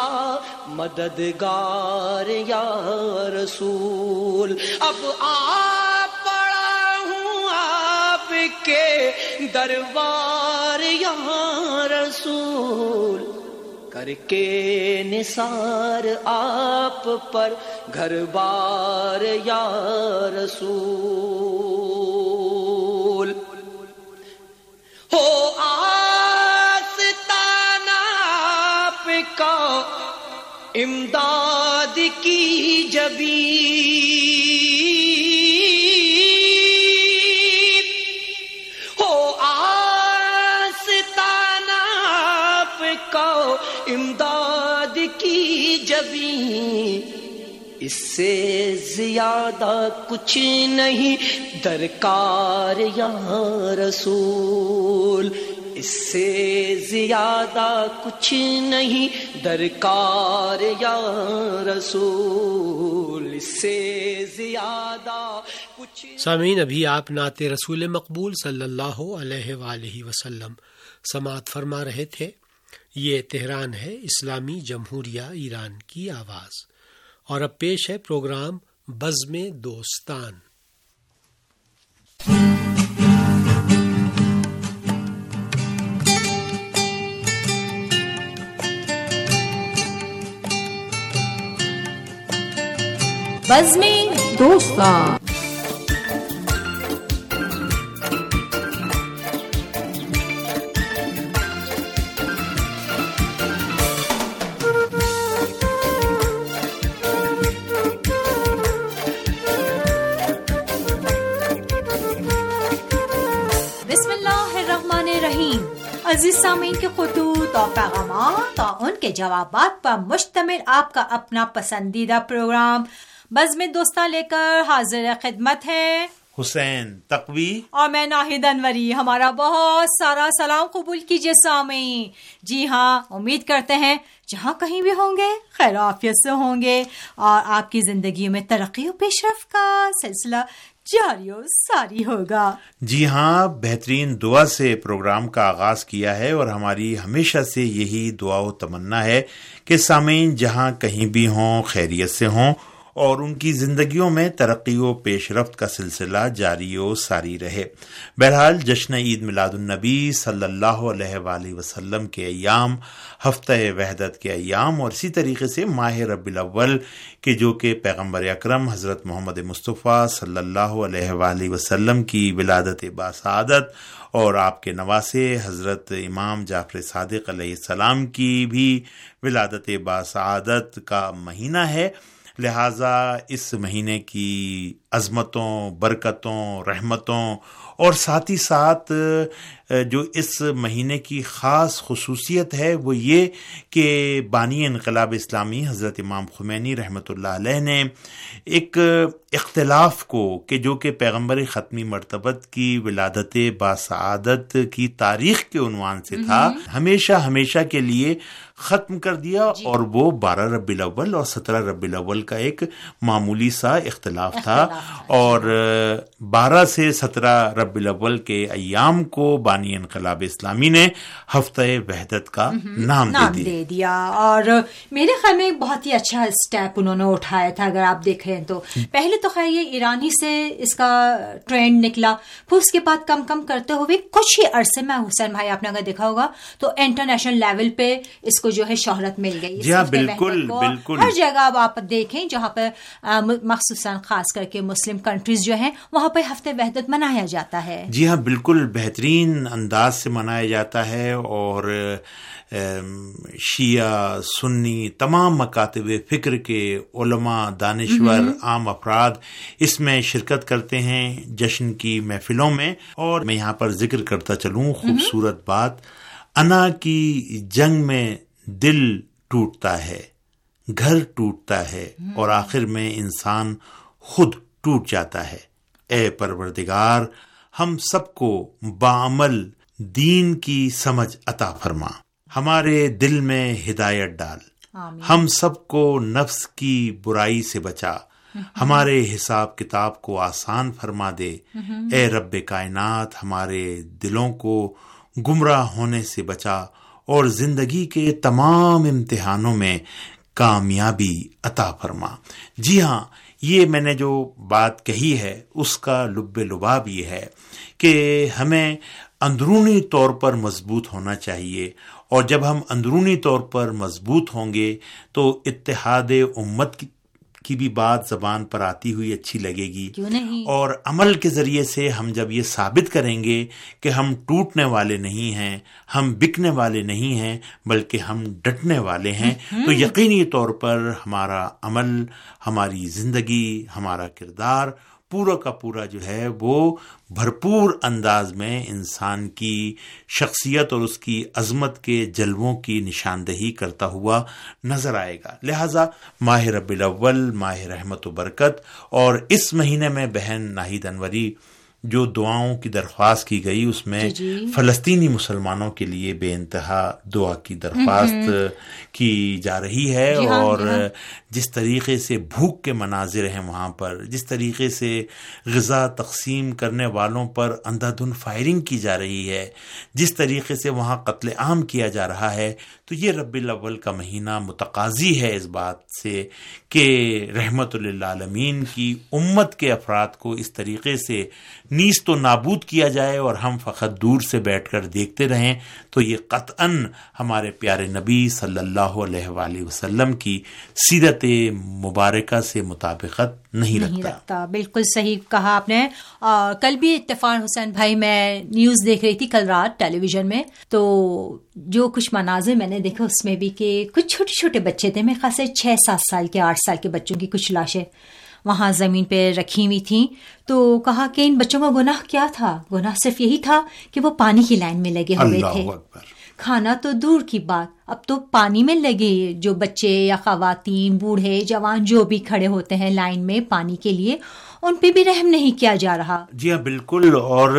مددگار یا رسول۔ اب آپ پڑا ہوں آپ کے دربار یا رسول، کر کے نثار آپ پر گھر بار یا رسول، ہو آستانہ آپ کا امداد کی جبین، امداد کی جبیں، اس سے زیادہ کچھ نہیں درکار یا رسول، اس سے زیادہ کچھ نہیں درکار یا رسول، اس سے زیادہ کچھ۔ سامعین، ابھی آپ نعت رسول مقبول صلی اللہ علیہ وآلہ وسلم سماعت فرما رہے تھے۔ یہ تہران ہے، اسلامی جمہوریہ ایران کی آواز، اور اب پیش ہے پروگرام بزم دوستان۔ بزم دوستان۔ عزیز سامعین کے خطوط اور پیغامات اور ان کے جوابات پر مشتمل آپ کا اپنا پسندیدہ پروگرام بزم دوستان لے کر حاضر خدمت ہے حسین تقوی اور میں ناہید انوری۔ ہمارا بہت سارا سلام قبول کیجیے سامعین۔ جی ہاں، امید کرتے ہیں جہاں کہیں بھی ہوں گے خیر عافیت سے ہوں گے اور آپ کی زندگیوں میں ترقی و پیش رفت کا سلسلہ جاری و ساری ہوگا۔ جی ہاں، بہترین دعا سے پروگرام کا آغاز کیا ہے اور ہماری ہمیشہ سے یہی دعا و تمنا ہے کہ سامعین جہاں کہیں بھی ہوں خیریت سے ہوں اور ان کی زندگیوں میں ترقی و پیش رفت کا سلسلہ جاری و ساری رہے۔ بہرحال جشن عید میلاد النبی صلی اللہ علیہ وآلہ وسلم کے ایام، ہفتہ وحدت کے ایام اور اسی طریقے سے ماہ ربیع الاول کے جو کہ پیغمبر اکرم حضرت محمد مصطفیٰ صلی اللہ علیہ وآلہ وسلم کی ولادت باسعادت اور آپ کے نواسے حضرت امام جعفر صادق علیہ السلام کی بھی ولادت باسعادت کا مہینہ ہے، لہٰذا اس مہینے کی عظمتوں، برکتوں، رحمتوں اور ساتھ ہی ساتھ جو اس مہینے کی خاص خصوصیت ہے وہ یہ کہ بانی انقلاب اسلامی حضرت امام خمینی رحمۃ اللہ علیہ نے ایک اختلاف کو کہ جو کہ پیغمبر ختمی مرتبت کی ولادت باسعادت کی تاریخ کے عنوان سے تھا، ہمیشہ ہمیشہ کے لیے ختم کر دیا، جی۔ اور وہ بارہ ربیع الاول اور سترہ ربیع الاول کا ایک معمولی سا اختلاف تھا، اور بارہ سے سترہ ربیع الاول کے ایام کو بانی انقلاب اسلامی نے ہفتہ وحدت کا نام دے, دے دیا۔ اور میرے خیال میں بہت ہی اچھا اسٹیپ انہوں نے اٹھایا تھا، اگر آپ دیکھیں تو پہلے تو خیر یہ ایران ہی سے اس کا ٹرینڈ نکلا، پھر اس کے بعد کم کم کرتے ہوئے کچھ ہی عرصے میں حسین بھائی آپ نے اگر دیکھا ہوگا تو انٹرنیشنل لیول پہ اس کو جو ہے شہرت مل گئی۔ جی ہاں، بالکل بالکل، ہر جگہ اب آپ دیکھیں جہاں پہ مخصوصاً خاص کر کے مسلم کنٹریز جو ہیں وہاں جگہوں پہ ہفتے وحدت منایا جاتا ہے؟ جی ہاں، بالکل بہترین انداز سے منایا جاتا ہے، اور شیعہ سنی تمام مکاتب فکر کے علماء، دانشور، عام افراد اس میں شرکت کرتے ہیں جشن کی محفلوں میں. اور میں یہاں پر ذکر کرتا چلوں خوبصورت بات، انا کی جنگ میں دل ٹوٹتا ہے، گھر ٹوٹتا ہے، اور آخر میں انسان خود ٹوٹ جاتا ہے. اے پروردگار، ہم سب کو بعمل دین کی سمجھ عطا فرما، ہمارے دل میں ہدایت ڈال، ہم سب کو نفس کی برائی سے بچا، ہمارے حساب کتاب کو آسان فرما دے. اے رب کائنات، ہمارے دلوں کو گمراہ ہونے سے بچا، اور زندگی کے تمام امتحانوں میں کامیابی عطا فرما. جی ہاں، یہ میں نے جو بات کہی ہے اس کا لب لباب یہ ہے کہ ہمیں اندرونی طور پر مضبوط ہونا چاہیے، اور جب ہم اندرونی طور پر مضبوط ہوں گے تو اتحاد امت کی کی بھی بات زبان پر آتی ہوئی اچھی لگے گی. کیوں نہیں؟ اور عمل کے ذریعے سے ہم جب یہ ثابت کریں گے کہ ہم ٹوٹنے والے نہیں ہیں، ہم بکنے والے نہیں ہیں، بلکہ ہم ڈٹنے والے ہیں، تو یقینی طور پر ہمارا عمل، ہماری زندگی، ہمارا کردار پورا کا پورا جو ہے وہ بھرپور انداز میں انسان کی شخصیت اور اس کی عظمت کے جلووں کی نشاندہی کرتا ہوا نظر آئے گا. لہٰذا ماہ ربیع الاول ماہ رحمت و برکت، اور اس مہینے میں بہن ناہید انوری جو دعاؤں کی درخواست کی گئی اس میں جی جی فلسطینی مسلمانوں کے لیے بے انتہا دعا کی درخواست کی جا رہی ہے. جی ہاں، اور جی ہاں. جس طریقے سے بھوک کے مناظر ہیں وہاں پر، جس طریقے سے غذا تقسیم کرنے والوں پر اندھا دھند فائرنگ کی جا رہی ہے، جس طریقے سے وہاں قتل عام کیا جا رہا ہے، تو یہ ربیع الاول کا مہینہ متقاضی ہے اس بات سے کہ رحمت للعالمین کی امت کے افراد کو اس طریقے سے نیست و نابود کیا جائے اور ہم فقط دور سے بیٹھ کر دیکھتے رہیں. تو یہ قطعاً ہمارے پیارے نبی صلی اللہ علیہ وآلہ وسلم کی سیرت مبارکہ سے مطابقت نہیں رکھتا. نہیں رکھتا. بالکل صحیح کہا آپ نے. آ, کل بھی اتفاق حسین بھائی میں نیوز دیکھ رہی تھی کل رات ٹیلی ویژن میں، تو جو کچھ مناظر میں نے دیکھا اس میں بھی کہ کچھ چھوٹے چھوٹے بچے تھے، میرے خیال سے چھ سات سال کے آٹھ سال کے بچوں کی کچھ لاشیں وہاں زمین پہ رکھی ہوئی تھیں. تو کہا کہ ان بچوں کا گناہ کیا تھا؟ گناہ صرف یہی تھا کہ وہ پانی کی لائن میں لگے ہوئے تھے. اللہ اکبر. کھانا تو دور کی بات، اب تو پانی میں لگے جو بچے یا خواتین، بوڑھے، جوان جو بھی کھڑے ہوتے ہیں لائن میں پانی کے لیے، ان پہ بھی رحم نہیں کیا جا رہا. جی ہاں بالکل. اور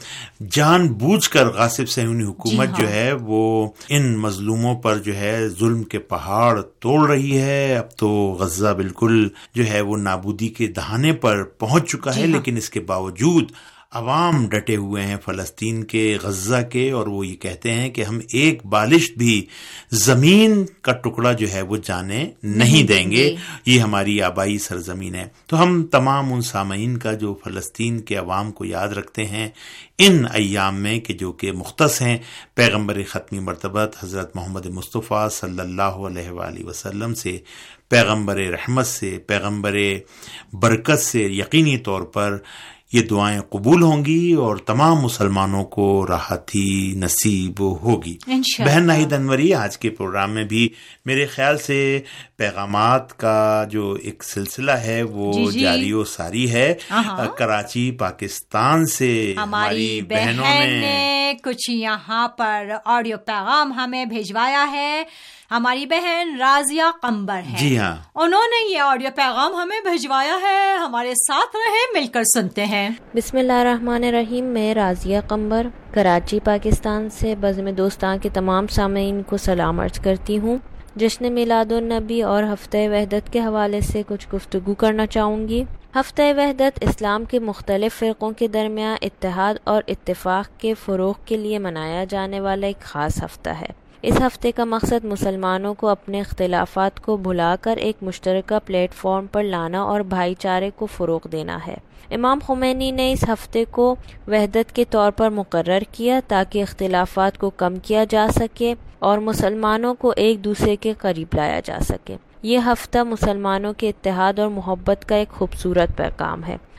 جان بوجھ کر غاصب صہیونی حکومت جی ہاں. جو ہے وہ ان مظلوموں پر جو ہے ظلم کے پہاڑ توڑ رہی ہے. اب تو غزہ بالکل جو ہے وہ نابودی کے دہانے پر پہنچ چکا ہے. جی ہاں. لیکن اس کے باوجود عوام ڈٹے ہوئے ہیں فلسطین کے، غزہ کے، اور وہ یہ کہتے ہیں کہ ہم ایک بالشت بھی زمین کا ٹکڑا جو ہے وہ جانے نہیں دیں گے، یہ ہماری آبائی سرزمین ہے. تو ہم تمام ان سامعین کا جو فلسطین کے عوام کو یاد رکھتے ہیں ان ایام میں کہ جو کہ مختص ہیں پیغمبر ختمی مرتبت حضرت محمد مصطفیٰ صلی اللہ علیہ وآلہ وسلم سے، پیغمبر رحمت سے، پیغمبر برکت سے، یقینی طور پر یہ دعائیں قبول ہوں گی اور تمام مسلمانوں کو راحتی نصیب ہوگی. بہن ناہید انوری، آج کے پروگرام میں بھی میرے خیال سے پیغامات کا جو ایک سلسلہ ہے وہ جی جی. جاری و ساری ہے. کراچی پاکستان سے ہماری بہنوں نے کچھ یہاں پر آڈیو پیغام ہمیں بھیجوایا ہے. ہماری بہن رازیہ قمبر ہے. جی ہاں، انہوں نے یہ آڈیو پیغام ہمیں بھیجوایا ہے. ہمارے ساتھ رہے، مل کر سنتے ہیں. بسم اللہ الرحمن الرحیم. میں رازیہ قمبر کراچی پاکستان سے بزم دوستاں کے تمام سامعین کو سلام عرض کرتی ہوں. جشن میلاد النبی اور ہفتہ وحدت کے حوالے سے کچھ گفتگو کرنا چاہوں گی. ہفتہ وحدت اسلام کے مختلف فرقوں کے درمیان اتحاد اور اتفاق کے فروغ کے لیے منایا جانے والا ایک خاص ہفتہ ہے. اس ہفتے کا مقصد مسلمانوں کو اپنے اختلافات کو بھلا کر ایک مشترکہ پلیٹ فارم پر لانا اور بھائی چارے کو فروغ دینا ہے. امام خمینی نے اس ہفتے کو وحدت کے طور پر مقرر کیا تاکہ اختلافات کو کم کیا جا سکے اور مسلمانوں کو ایک دوسرے کے قریب لایا جا سکے. یہ ہفتہ مسلمانوں کے اتحاد اور محبت کا ایک خوبصورت پیغام ہے.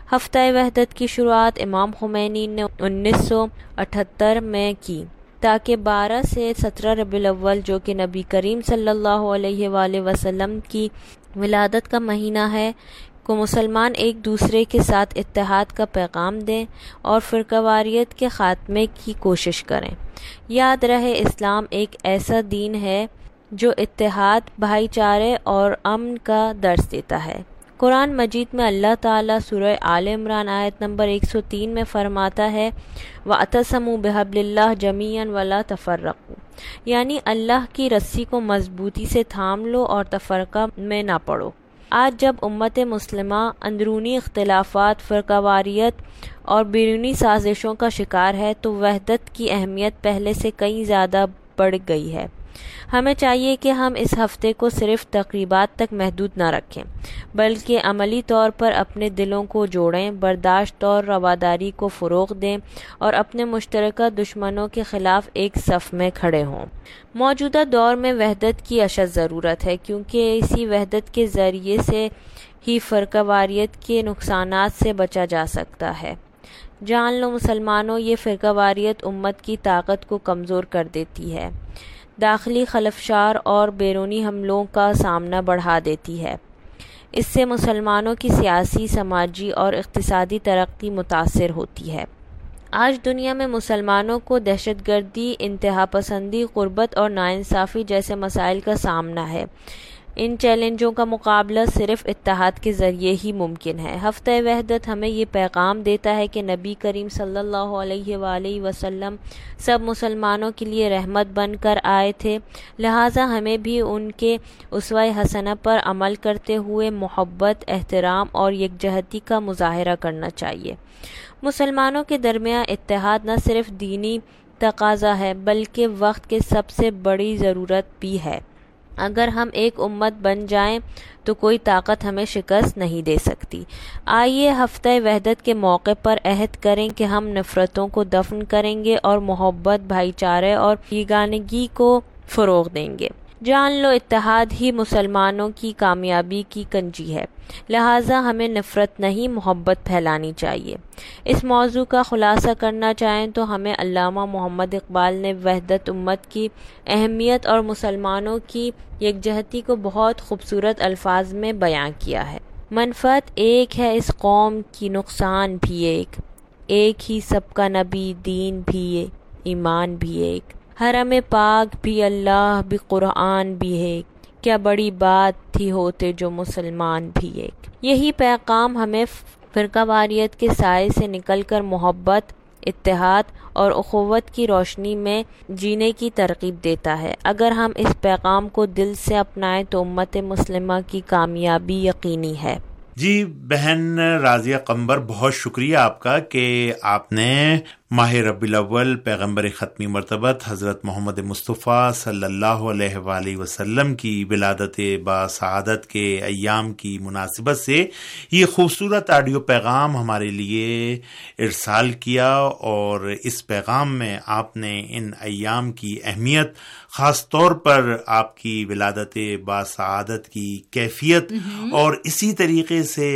ہفتہ وحدت کی شروعات امام خمینی نے انیس سو اٹھتر میں کی تاکہ بارہ سے سترہ ربیع الاول جو کہ نبی کریم صلی اللہ علیہ وآلہ وسلم کی ولادت کا مہینہ ہے کو مسلمان ایک دوسرے کے ساتھ اتحاد کا پیغام دیں اور فرقہ واریت کے خاتمے کی کوشش کریں۔ یاد رہے اسلام ایک ایسا دین ہے جو اتحاد، بھائی چارے اور امن کا درس دیتا ہے۔ قرآن مجید میں اللہ تعالیٰ سورہ آل عمران آیت نمبر ایک سو تین میں فرماتا ہے وَاعْتَصِمُوا بِحَبْلِ اللَّهِ جَمِيعًا وَلَا تَفَرَّقُوا، یعنی اللہ کی رسی کو مضبوطی سے تھام لو اور تفرقہ میں نہ پڑو۔ آج جب امت مسلمہ اندرونی اختلافات، فرقہ واریت اور بیرونی سازشوں کا شکار ہے تو وحدت کی اہمیت پہلے سے کئی زیادہ بڑھ گئی ہے۔ ہمیں چاہیے کہ ہم اس ہفتے کو صرف تقریبات تک محدود نہ رکھیں بلکہ عملی طور پر اپنے دلوں کو جوڑیں، برداشت اور رواداری کو فروغ دیں اور اپنے مشترکہ دشمنوں کے خلاف ایک صف میں کھڑے ہوں۔ موجودہ دور میں وحدت کی اشد ضرورت ہے کیونکہ اسی وحدت کے ذریعے سے ہی فرقہ واریت کے نقصانات سے بچا جا سکتا ہے۔ جان لو مسلمانوں، یہ فرقہ واریت امت کی طاقت کو کمزور کر دیتی ہے، داخلی خلفشار اور بیرونی حملوں کا سامنا بڑھا دیتی ہے۔ اس سے مسلمانوں کی سیاسی، سماجی اور اقتصادی ترقی متاثر ہوتی ہے۔ آج دنیا میں مسلمانوں کو دہشت گردی، انتہا پسندی، غربت اور ناانصافی جیسے مسائل کا سامنا ہے۔ ان چیلنجوں کا مقابلہ صرف اتحاد کے ذریعے ہی ممکن ہے۔ ہفتہ وحدت ہمیں یہ پیغام دیتا ہے کہ نبی کریم صلی اللہ علیہ وآلہ وسلم سب مسلمانوں کے لیے رحمت بن کر آئے تھے، لہٰذا ہمیں بھی ان کے اسوہ حسنہ پر عمل کرتے ہوئے محبت، احترام اور یکجہتی کا مظاہرہ کرنا چاہیے۔ مسلمانوں کے درمیان اتحاد نہ صرف دینی تقاضا ہے بلکہ وقت کی سب سے بڑی ضرورت بھی ہے۔ اگر ہم ایک امت بن جائیں تو کوئی طاقت ہمیں شکست نہیں دے سکتی۔ آئیے ہفتہ وحدت کے موقع پر عہد کریں کہ ہم نفرتوں کو دفن کریں گے اور محبت، بھائی چارے اور یگانگی کو فروغ دیں گے۔ جان لو اتحاد ہی مسلمانوں کی کامیابی کی کنجی ہے، لہٰذا ہمیں نفرت نہیں محبت پھیلانی چاہیے۔ اس موضوع کا خلاصہ کرنا چاہیں تو ہمیں علامہ محمد اقبال نے وحدت امت کی اہمیت اور مسلمانوں کی یکجہتی کو بہت خوبصورت الفاظ میں بیان کیا ہے۔ منفعت ایک ہے اس قوم کی، نقصان بھی ایک، ایک ہی سب کا نبی، دین بھی ایمان بھی ایک، حرم پاک بھی اللہ بھی قرآن بھی ایک، کیا بڑی بات تھی ہوتے جو مسلمان بھی ایک۔ یہی پیغام ہمیں فرقہ واریت کے سائے سے نکل کر محبت، اتحاد اور اخوت کی روشنی میں جینے کی ترغیب دیتا ہے۔ اگر ہم اس پیغام کو دل سے اپنائیں تو امت مسلمہ کی کامیابی یقینی ہے۔ جی بہن راضیہ قمبر، بہت شکریہ آپ کا کہ آپ نے ماہ ربیع الاول پیغمبر ختمی مرتبت حضرت محمد مصطفیٰ صلی اللہ علیہ وآلہ وسلم کی ولادت با سعادت کے ایام کی مناسبت سے یہ خوبصورت آڈیو پیغام ہمارے لیے ارسال کیا، اور اس پیغام میں آپ نے ان ایام کی اہمیت، خاص طور پر آپ کی ولادت با سعادت کی کیفیت اور اسی طریقے سے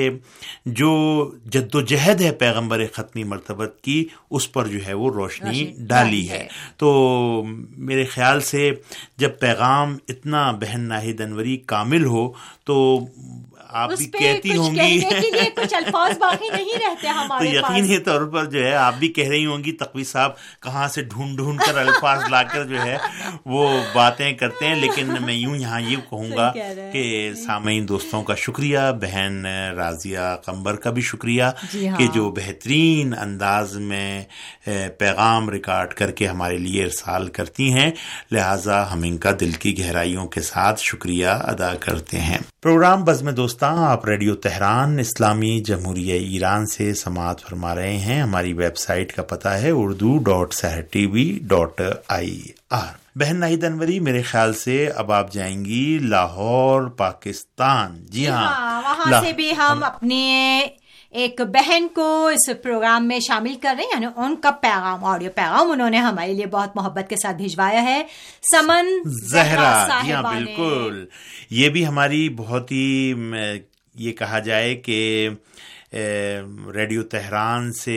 جو جد و جہد ہے پیغمبر ختمی مرتبت کی، اس پر جو ہے وہ روشنی ڈالی ہے۔ تو میرے خیال سے جب پیغام اتنا بہن ناہید انوری کامل ہو تو آپ بھی کہتی ہوں گی کچھ الفاظ باقی نہیں رہتے ہمارے تو یقینی طور پر جو ہے آپ بھی کہہ رہی ہوں گی تقوی صاحب کہاں سے ڈھونڈ ڈھونڈ کر الفاظ لا کر جو ہے وہ باتیں کرتے ہیں، لیکن میں یوں یہاں یہ کہوں گا کہ سامعین دوستوں کا شکریہ، بہن راضیہ قمبر کا بھی شکریہ کہ جو بہترین انداز میں پیغام ریکارڈ کر کے ہمارے لیے ارسال کرتی ہیں، لہٰذا ہم ان کا دل کی گہرائیوں کے ساتھ شکریہ ادا کرتے ہیں۔ پروگرام بزم دوستاں آپ ریڈیو تہران اسلامی جمہوریہ ایران سے سماعت فرما رہے ہیں۔ ہماری ویب سائٹ کا پتہ ہے Urdu dot Sahar T V dot I R. بہن ناہید انوری، میرے خیال سے اب آپ جائیں گی لاہور، پاکستان۔ جی ہاں، وہاں سے بھی ہم اپنے ایک بہن کو اس پروگرام میں شامل کر رہے ہیں، یعنی ان کا پیغام، آڈیو پیغام انہوں نے ہمارے لیے بہت محبت کے ساتھ بھیجوایا ہے۔ سمن زہرا، جی ہاں بالکل، یہ بھی ہماری بہت ہی یہ کہا جائے کہ ریڈیو تہران سے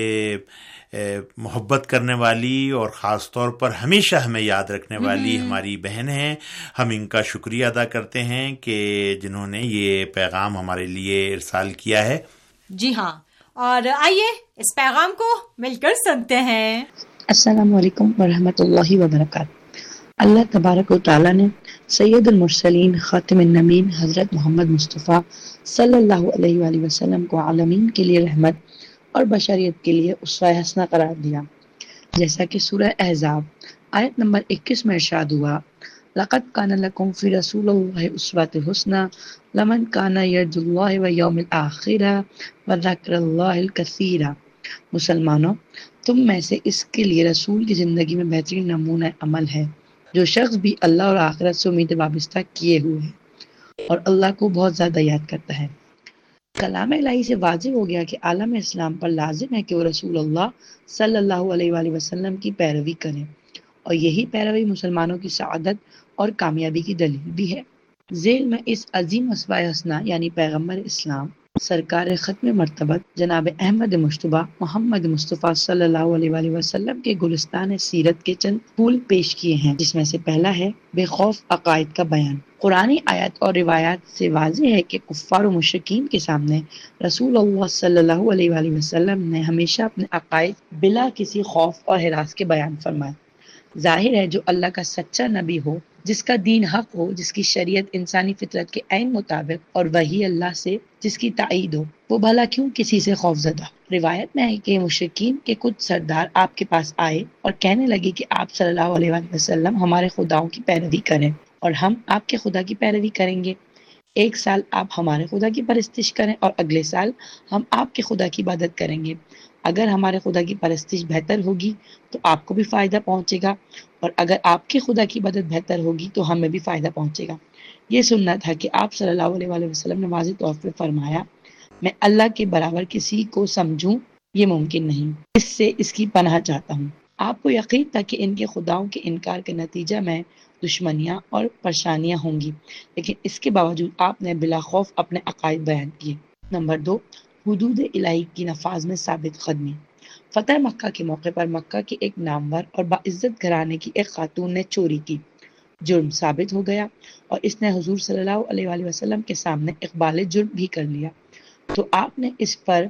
محبت کرنے والی اور خاص طور پر ہمیشہ ہمیں یاد رکھنے والی ہماری بہن ہیں. ہم ان کا شکریہ ادا کرتے ہیں کہ جنہوں نے یہ پیغام ہمارے لیے ارسال کیا ہے. جی ہاں، اور آئیے اس پیغام کو مل کر سنتے ہیں. السلام علیکم ورحمۃ اللہ وبرکاتہ. اللہ تبارک و تعالیٰ نے سید المرسلین خاتم النبیین حضرت محمد مصطفیٰ صلی اللہ علیہ وآلہ وسلم کو عالمین کے لیے رحمت اور بشریت کے لیے اسوہ حسنہ قرار دیا، جیسا کہ سورہ احزاب آیت نمبر اکیس میں ارشاد ہوا، لقد کان لکم فی رسول اللہ اسوۃ حسنہ لمن کان یرجو اللہ والیوم الآخر وذکر اللہ کثیرا. مسلمانوں، تم میں سے اس کے لیے رسول کی زندگی میں بہترین نمونہ عمل ہے جو شخص بھی اللہ اور آخرت سے امید وابستہ کیے ہوئے ہے اور اللہ کو بہت زیادہ یاد کرتا ہے. کلام الہی سے واضح ہو گیا کہ عالم اسلام پر لازم ہے کہ وہ رسول اللہ صلی اللہ علیہ وآلہ وسلم کی پیروی کریں، اور یہی پیروی مسلمانوں کی سعادت اور کامیابی کی دلیل بھی ہے. ذیل میں اس عظیم اسوہ حسنہ یعنی پیغمبر اسلام سرکار ختم مرتبت جناب احمد مجتبیٰ محمد مصطفیٰ صلی اللہ علیہ وآلہ وسلم کے گلستان سیرت کے چند پھول پیش کیے ہیں، جس میں سے پہلا ہے بے خوف عقائد کا بیان. قرآنی آیات اور روایات سے واضح ہے کہ کفار و مشرکین کے سامنے رسول اللہ صلی اللہ علیہ وآلہ وسلم نے ہمیشہ اپنے عقائد بلا کسی خوف اور ہراس کے بیان فرمائے. ظاہر ہے جو اللہ کا سچا نبی ہو، جس کا دین حق ہو، جس کی شریعت انسانی فطرت کے عین مطابق اور وہی اللہ سے جس کی تائید ہو، وہ بھلا کیوں کسی سے خوف زدہ. روایت میں ہے کہ مشرکین کے کچھ سردار آپ کے پاس آئے اور کہنے لگے کہ آپ صلی اللہ علیہ وآلہ وسلم ہمارے خداؤں کی پیروی کریں اور ہم آپ کے خدا کی پیروی کریں گے. ایک سال آپ ہمارے خدا کی پرستش کریں اور اگلے سال ہم آپ کے خدا کی عبادت کریں گے. اگر ہمارے خدا کی پرستش بہتر ہوگی تو آپ کو بھی فائدہ پہنچے گا، اور اگر آپ کے خدا کی عبادت بہتر ہوگی تو ہمیں بھی فائدہ پہنچے گا. یہ سننا تھا کہ آپ صلی اللہ علیہ وآلہ وسلم نے واضح طور پر فرمایا، میں اللہ کے برابر کسی کو سمجھوں یہ ممکن نہیں، اس سے اس کی پناہ چاہتا ہوں. آپ کو یقین تھا کہ ان کے خداؤں کے انکار کے نتیجہ میں دشمنیاں اور پریشانیاں ہوں گی، لیکن اس کے باوجود آپ نے بلا خوف اپنے عقائد بیان کیے. نمبر دو، حدود الہی کی نفاذ میں ثابت قدمی. فتح مکہ کے موقع پر مکہ کے ایک نامور اور باعزت گھرانے کی ایک خاتون نے چوری کی. جرم ثابت ہو گیا اور اس نے حضور صلی اللہ علیہ وآلہ وسلم کے سامنے اقبال جرم بھی کر لیا، تو آپ نے اس پر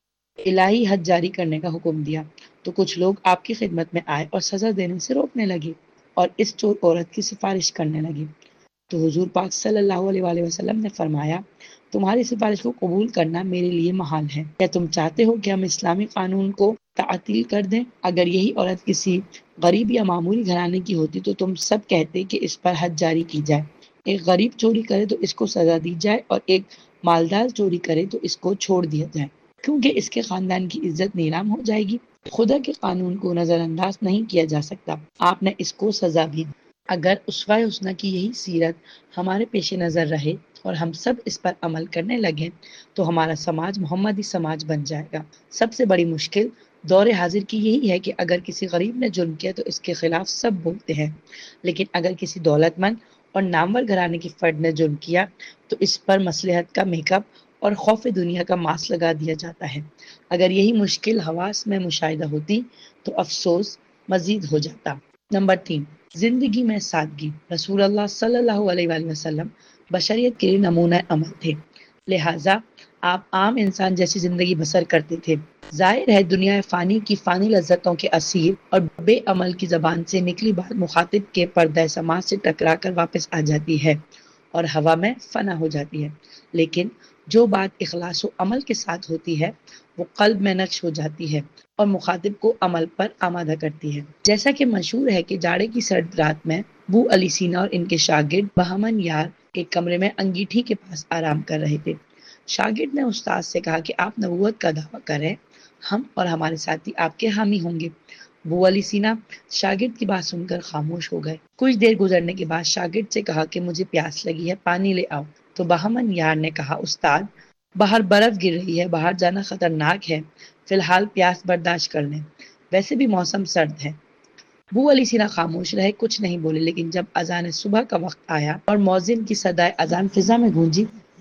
الہی حد جاری کرنے کا حکم دیا. تو کچھ لوگ آپ کی خدمت میں آئے اور سزا دینے سے روکنے لگے اور اس چور عورت کی سفارش کرنے لگے. تو حضور پاک صلی اللہ علیہ وآلہ وسلم نے فرمایا، تمہاری سفارش کو قبول کرنا میرے لیے محال ہے. کیا تم چاہتے ہو کہ ہم اسلامی قانون کو تعطیل کر دیں؟ اگر یہی عورت کسی غریب یا معمولی گھرانے کی ہوتی تو تم سب کہتے کہ اس پر حد جاری کی جائے. ایک غریب چوری کرے تو اس کو سزا دی جائے اور ایک مالدار چوری کرے تو اس کو چھوڑ دیا جائے، کیونکہ اس کے خاندان کی عزت نیلام ہو جائے گی. خدا کے قانون کو نظر انداز نہیں کیا جا سکتا. آپ نے اس کو سزا بھی دی. اگر اسوہ حسنہ کی یہی سیرت ہمارے پیش نظر رہے اور ہم سب اس پر عمل کرنے لگیں تو ہمارا سماج محمدی سماج بن جائے گا. سب سے بڑی مشکل دور حاضر کی یہی ہے کہ اگر کسی غریب نے جرم کیا تو اس کے خلاف سب بولتے ہیں، لیکن اگر کسی دولت مند اور نامور گھرانے کی فرد نے جرم کیا تو اس پر مصلحت کا میک اپ اور خوف دنیا کا ماسک لگا دیا جاتا ہے. اگر یہی مشکل حواس میں مشاہدہ ہوتی تو افسوس مزید ہو جاتا. نمبر تین، زندگی میں سادگی. رسول اللہ صلی اللہ علیہ وآلہ وسلم بشریت کے لیے نمونہ عمل تھے، لہٰذا آپ عام انسان جیسی زندگی بسر کرتے تھے. ظاہر ہے دنیا فانی کی فانی لذتوں کے اسیر اور بے عمل کی زبان سے نکلی بات مخاطب کے پردہ سماج سے ٹکرا کر واپس آ جاتی ہے اور ہوا میں فنا ہو جاتی ہے، لیکن جو بات اخلاص و عمل کے ساتھ ہوتی ہے وہ قلب میں نقش ہو جاتی ہے اور مخاطب کو عمل پر آمادہ کرتی ہے. جیسا کہ مشہور ہے کہ جاڑے کی سرد رات میں ابو علی سینا اور ان کے شاگرد بہمن یار ایک کمرے میں انگیٹھی کے پاس آرام کر رہے تھے. شاگرد نے استاد سے کہا کہ آپ نبوت کا دعویٰ کریں، ہم اور ہمارے ساتھی آپ کے حامی ہوں گے. ابو علی سینا شاگرد کی بات سن کر خاموش ہو گئے. کچھ دیر گزرنے کے بعد شاگرد سے کہا کہ مجھے پیاس لگی ہے، پانی لے آؤ. تو بہمن یار نے کہا، استاد باہر برف گر رہی ہے، باہر جانا خطرناک ہے، فی الحال پیاس برداشت کر لیں، ویسے بھی موسم سرد ہے. ابو علی سینا خاموش رہے، کچھ نہیں بولے. لیکن جب اذان صبح کا وقت آیا اور مؤذن کی صدائے اذان فضا میں گونجی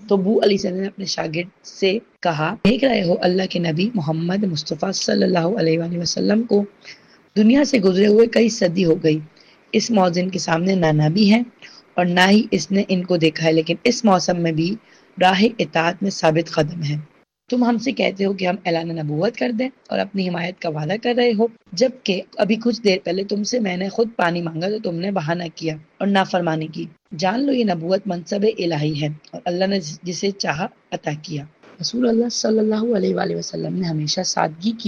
تو ابو علیہ السلام نے اپنے شاگرد سے کہا دیکھ رہے ہو اللہ کے نبی محمد مصطفیٰ صلی اللہ علیہ وآلہ وسلم کو دنیا سے گزرے ہوئے کئی صدی ہو گئی، اس موذن کے سامنے نہ نبی ہے اور نہ ہی اس نے ان کو دیکھا ہے، لیکن اس موسم میں بھی راہ اطاعت میں ثابت قدم ہے۔ تم ہم سے کہتے ہو کہ ہم اعلان نبوت کر دیں اور اپنی حمایت کا وعدہ کر رہے ہو، جبکہ ابھی کچھ دیر پہلے تم سے میں نے خود پانی مانگا تو تم نے بہانہ کیا اور نافرمانی کی۔ جان لو یہ نبوت منصب الہی ہے اور اللہ نے جسے چاہا عطا کیا۔ رسول اللہ صلی اللہ علیہ وآلہ وسلم نے ہمیشہ سادگی کی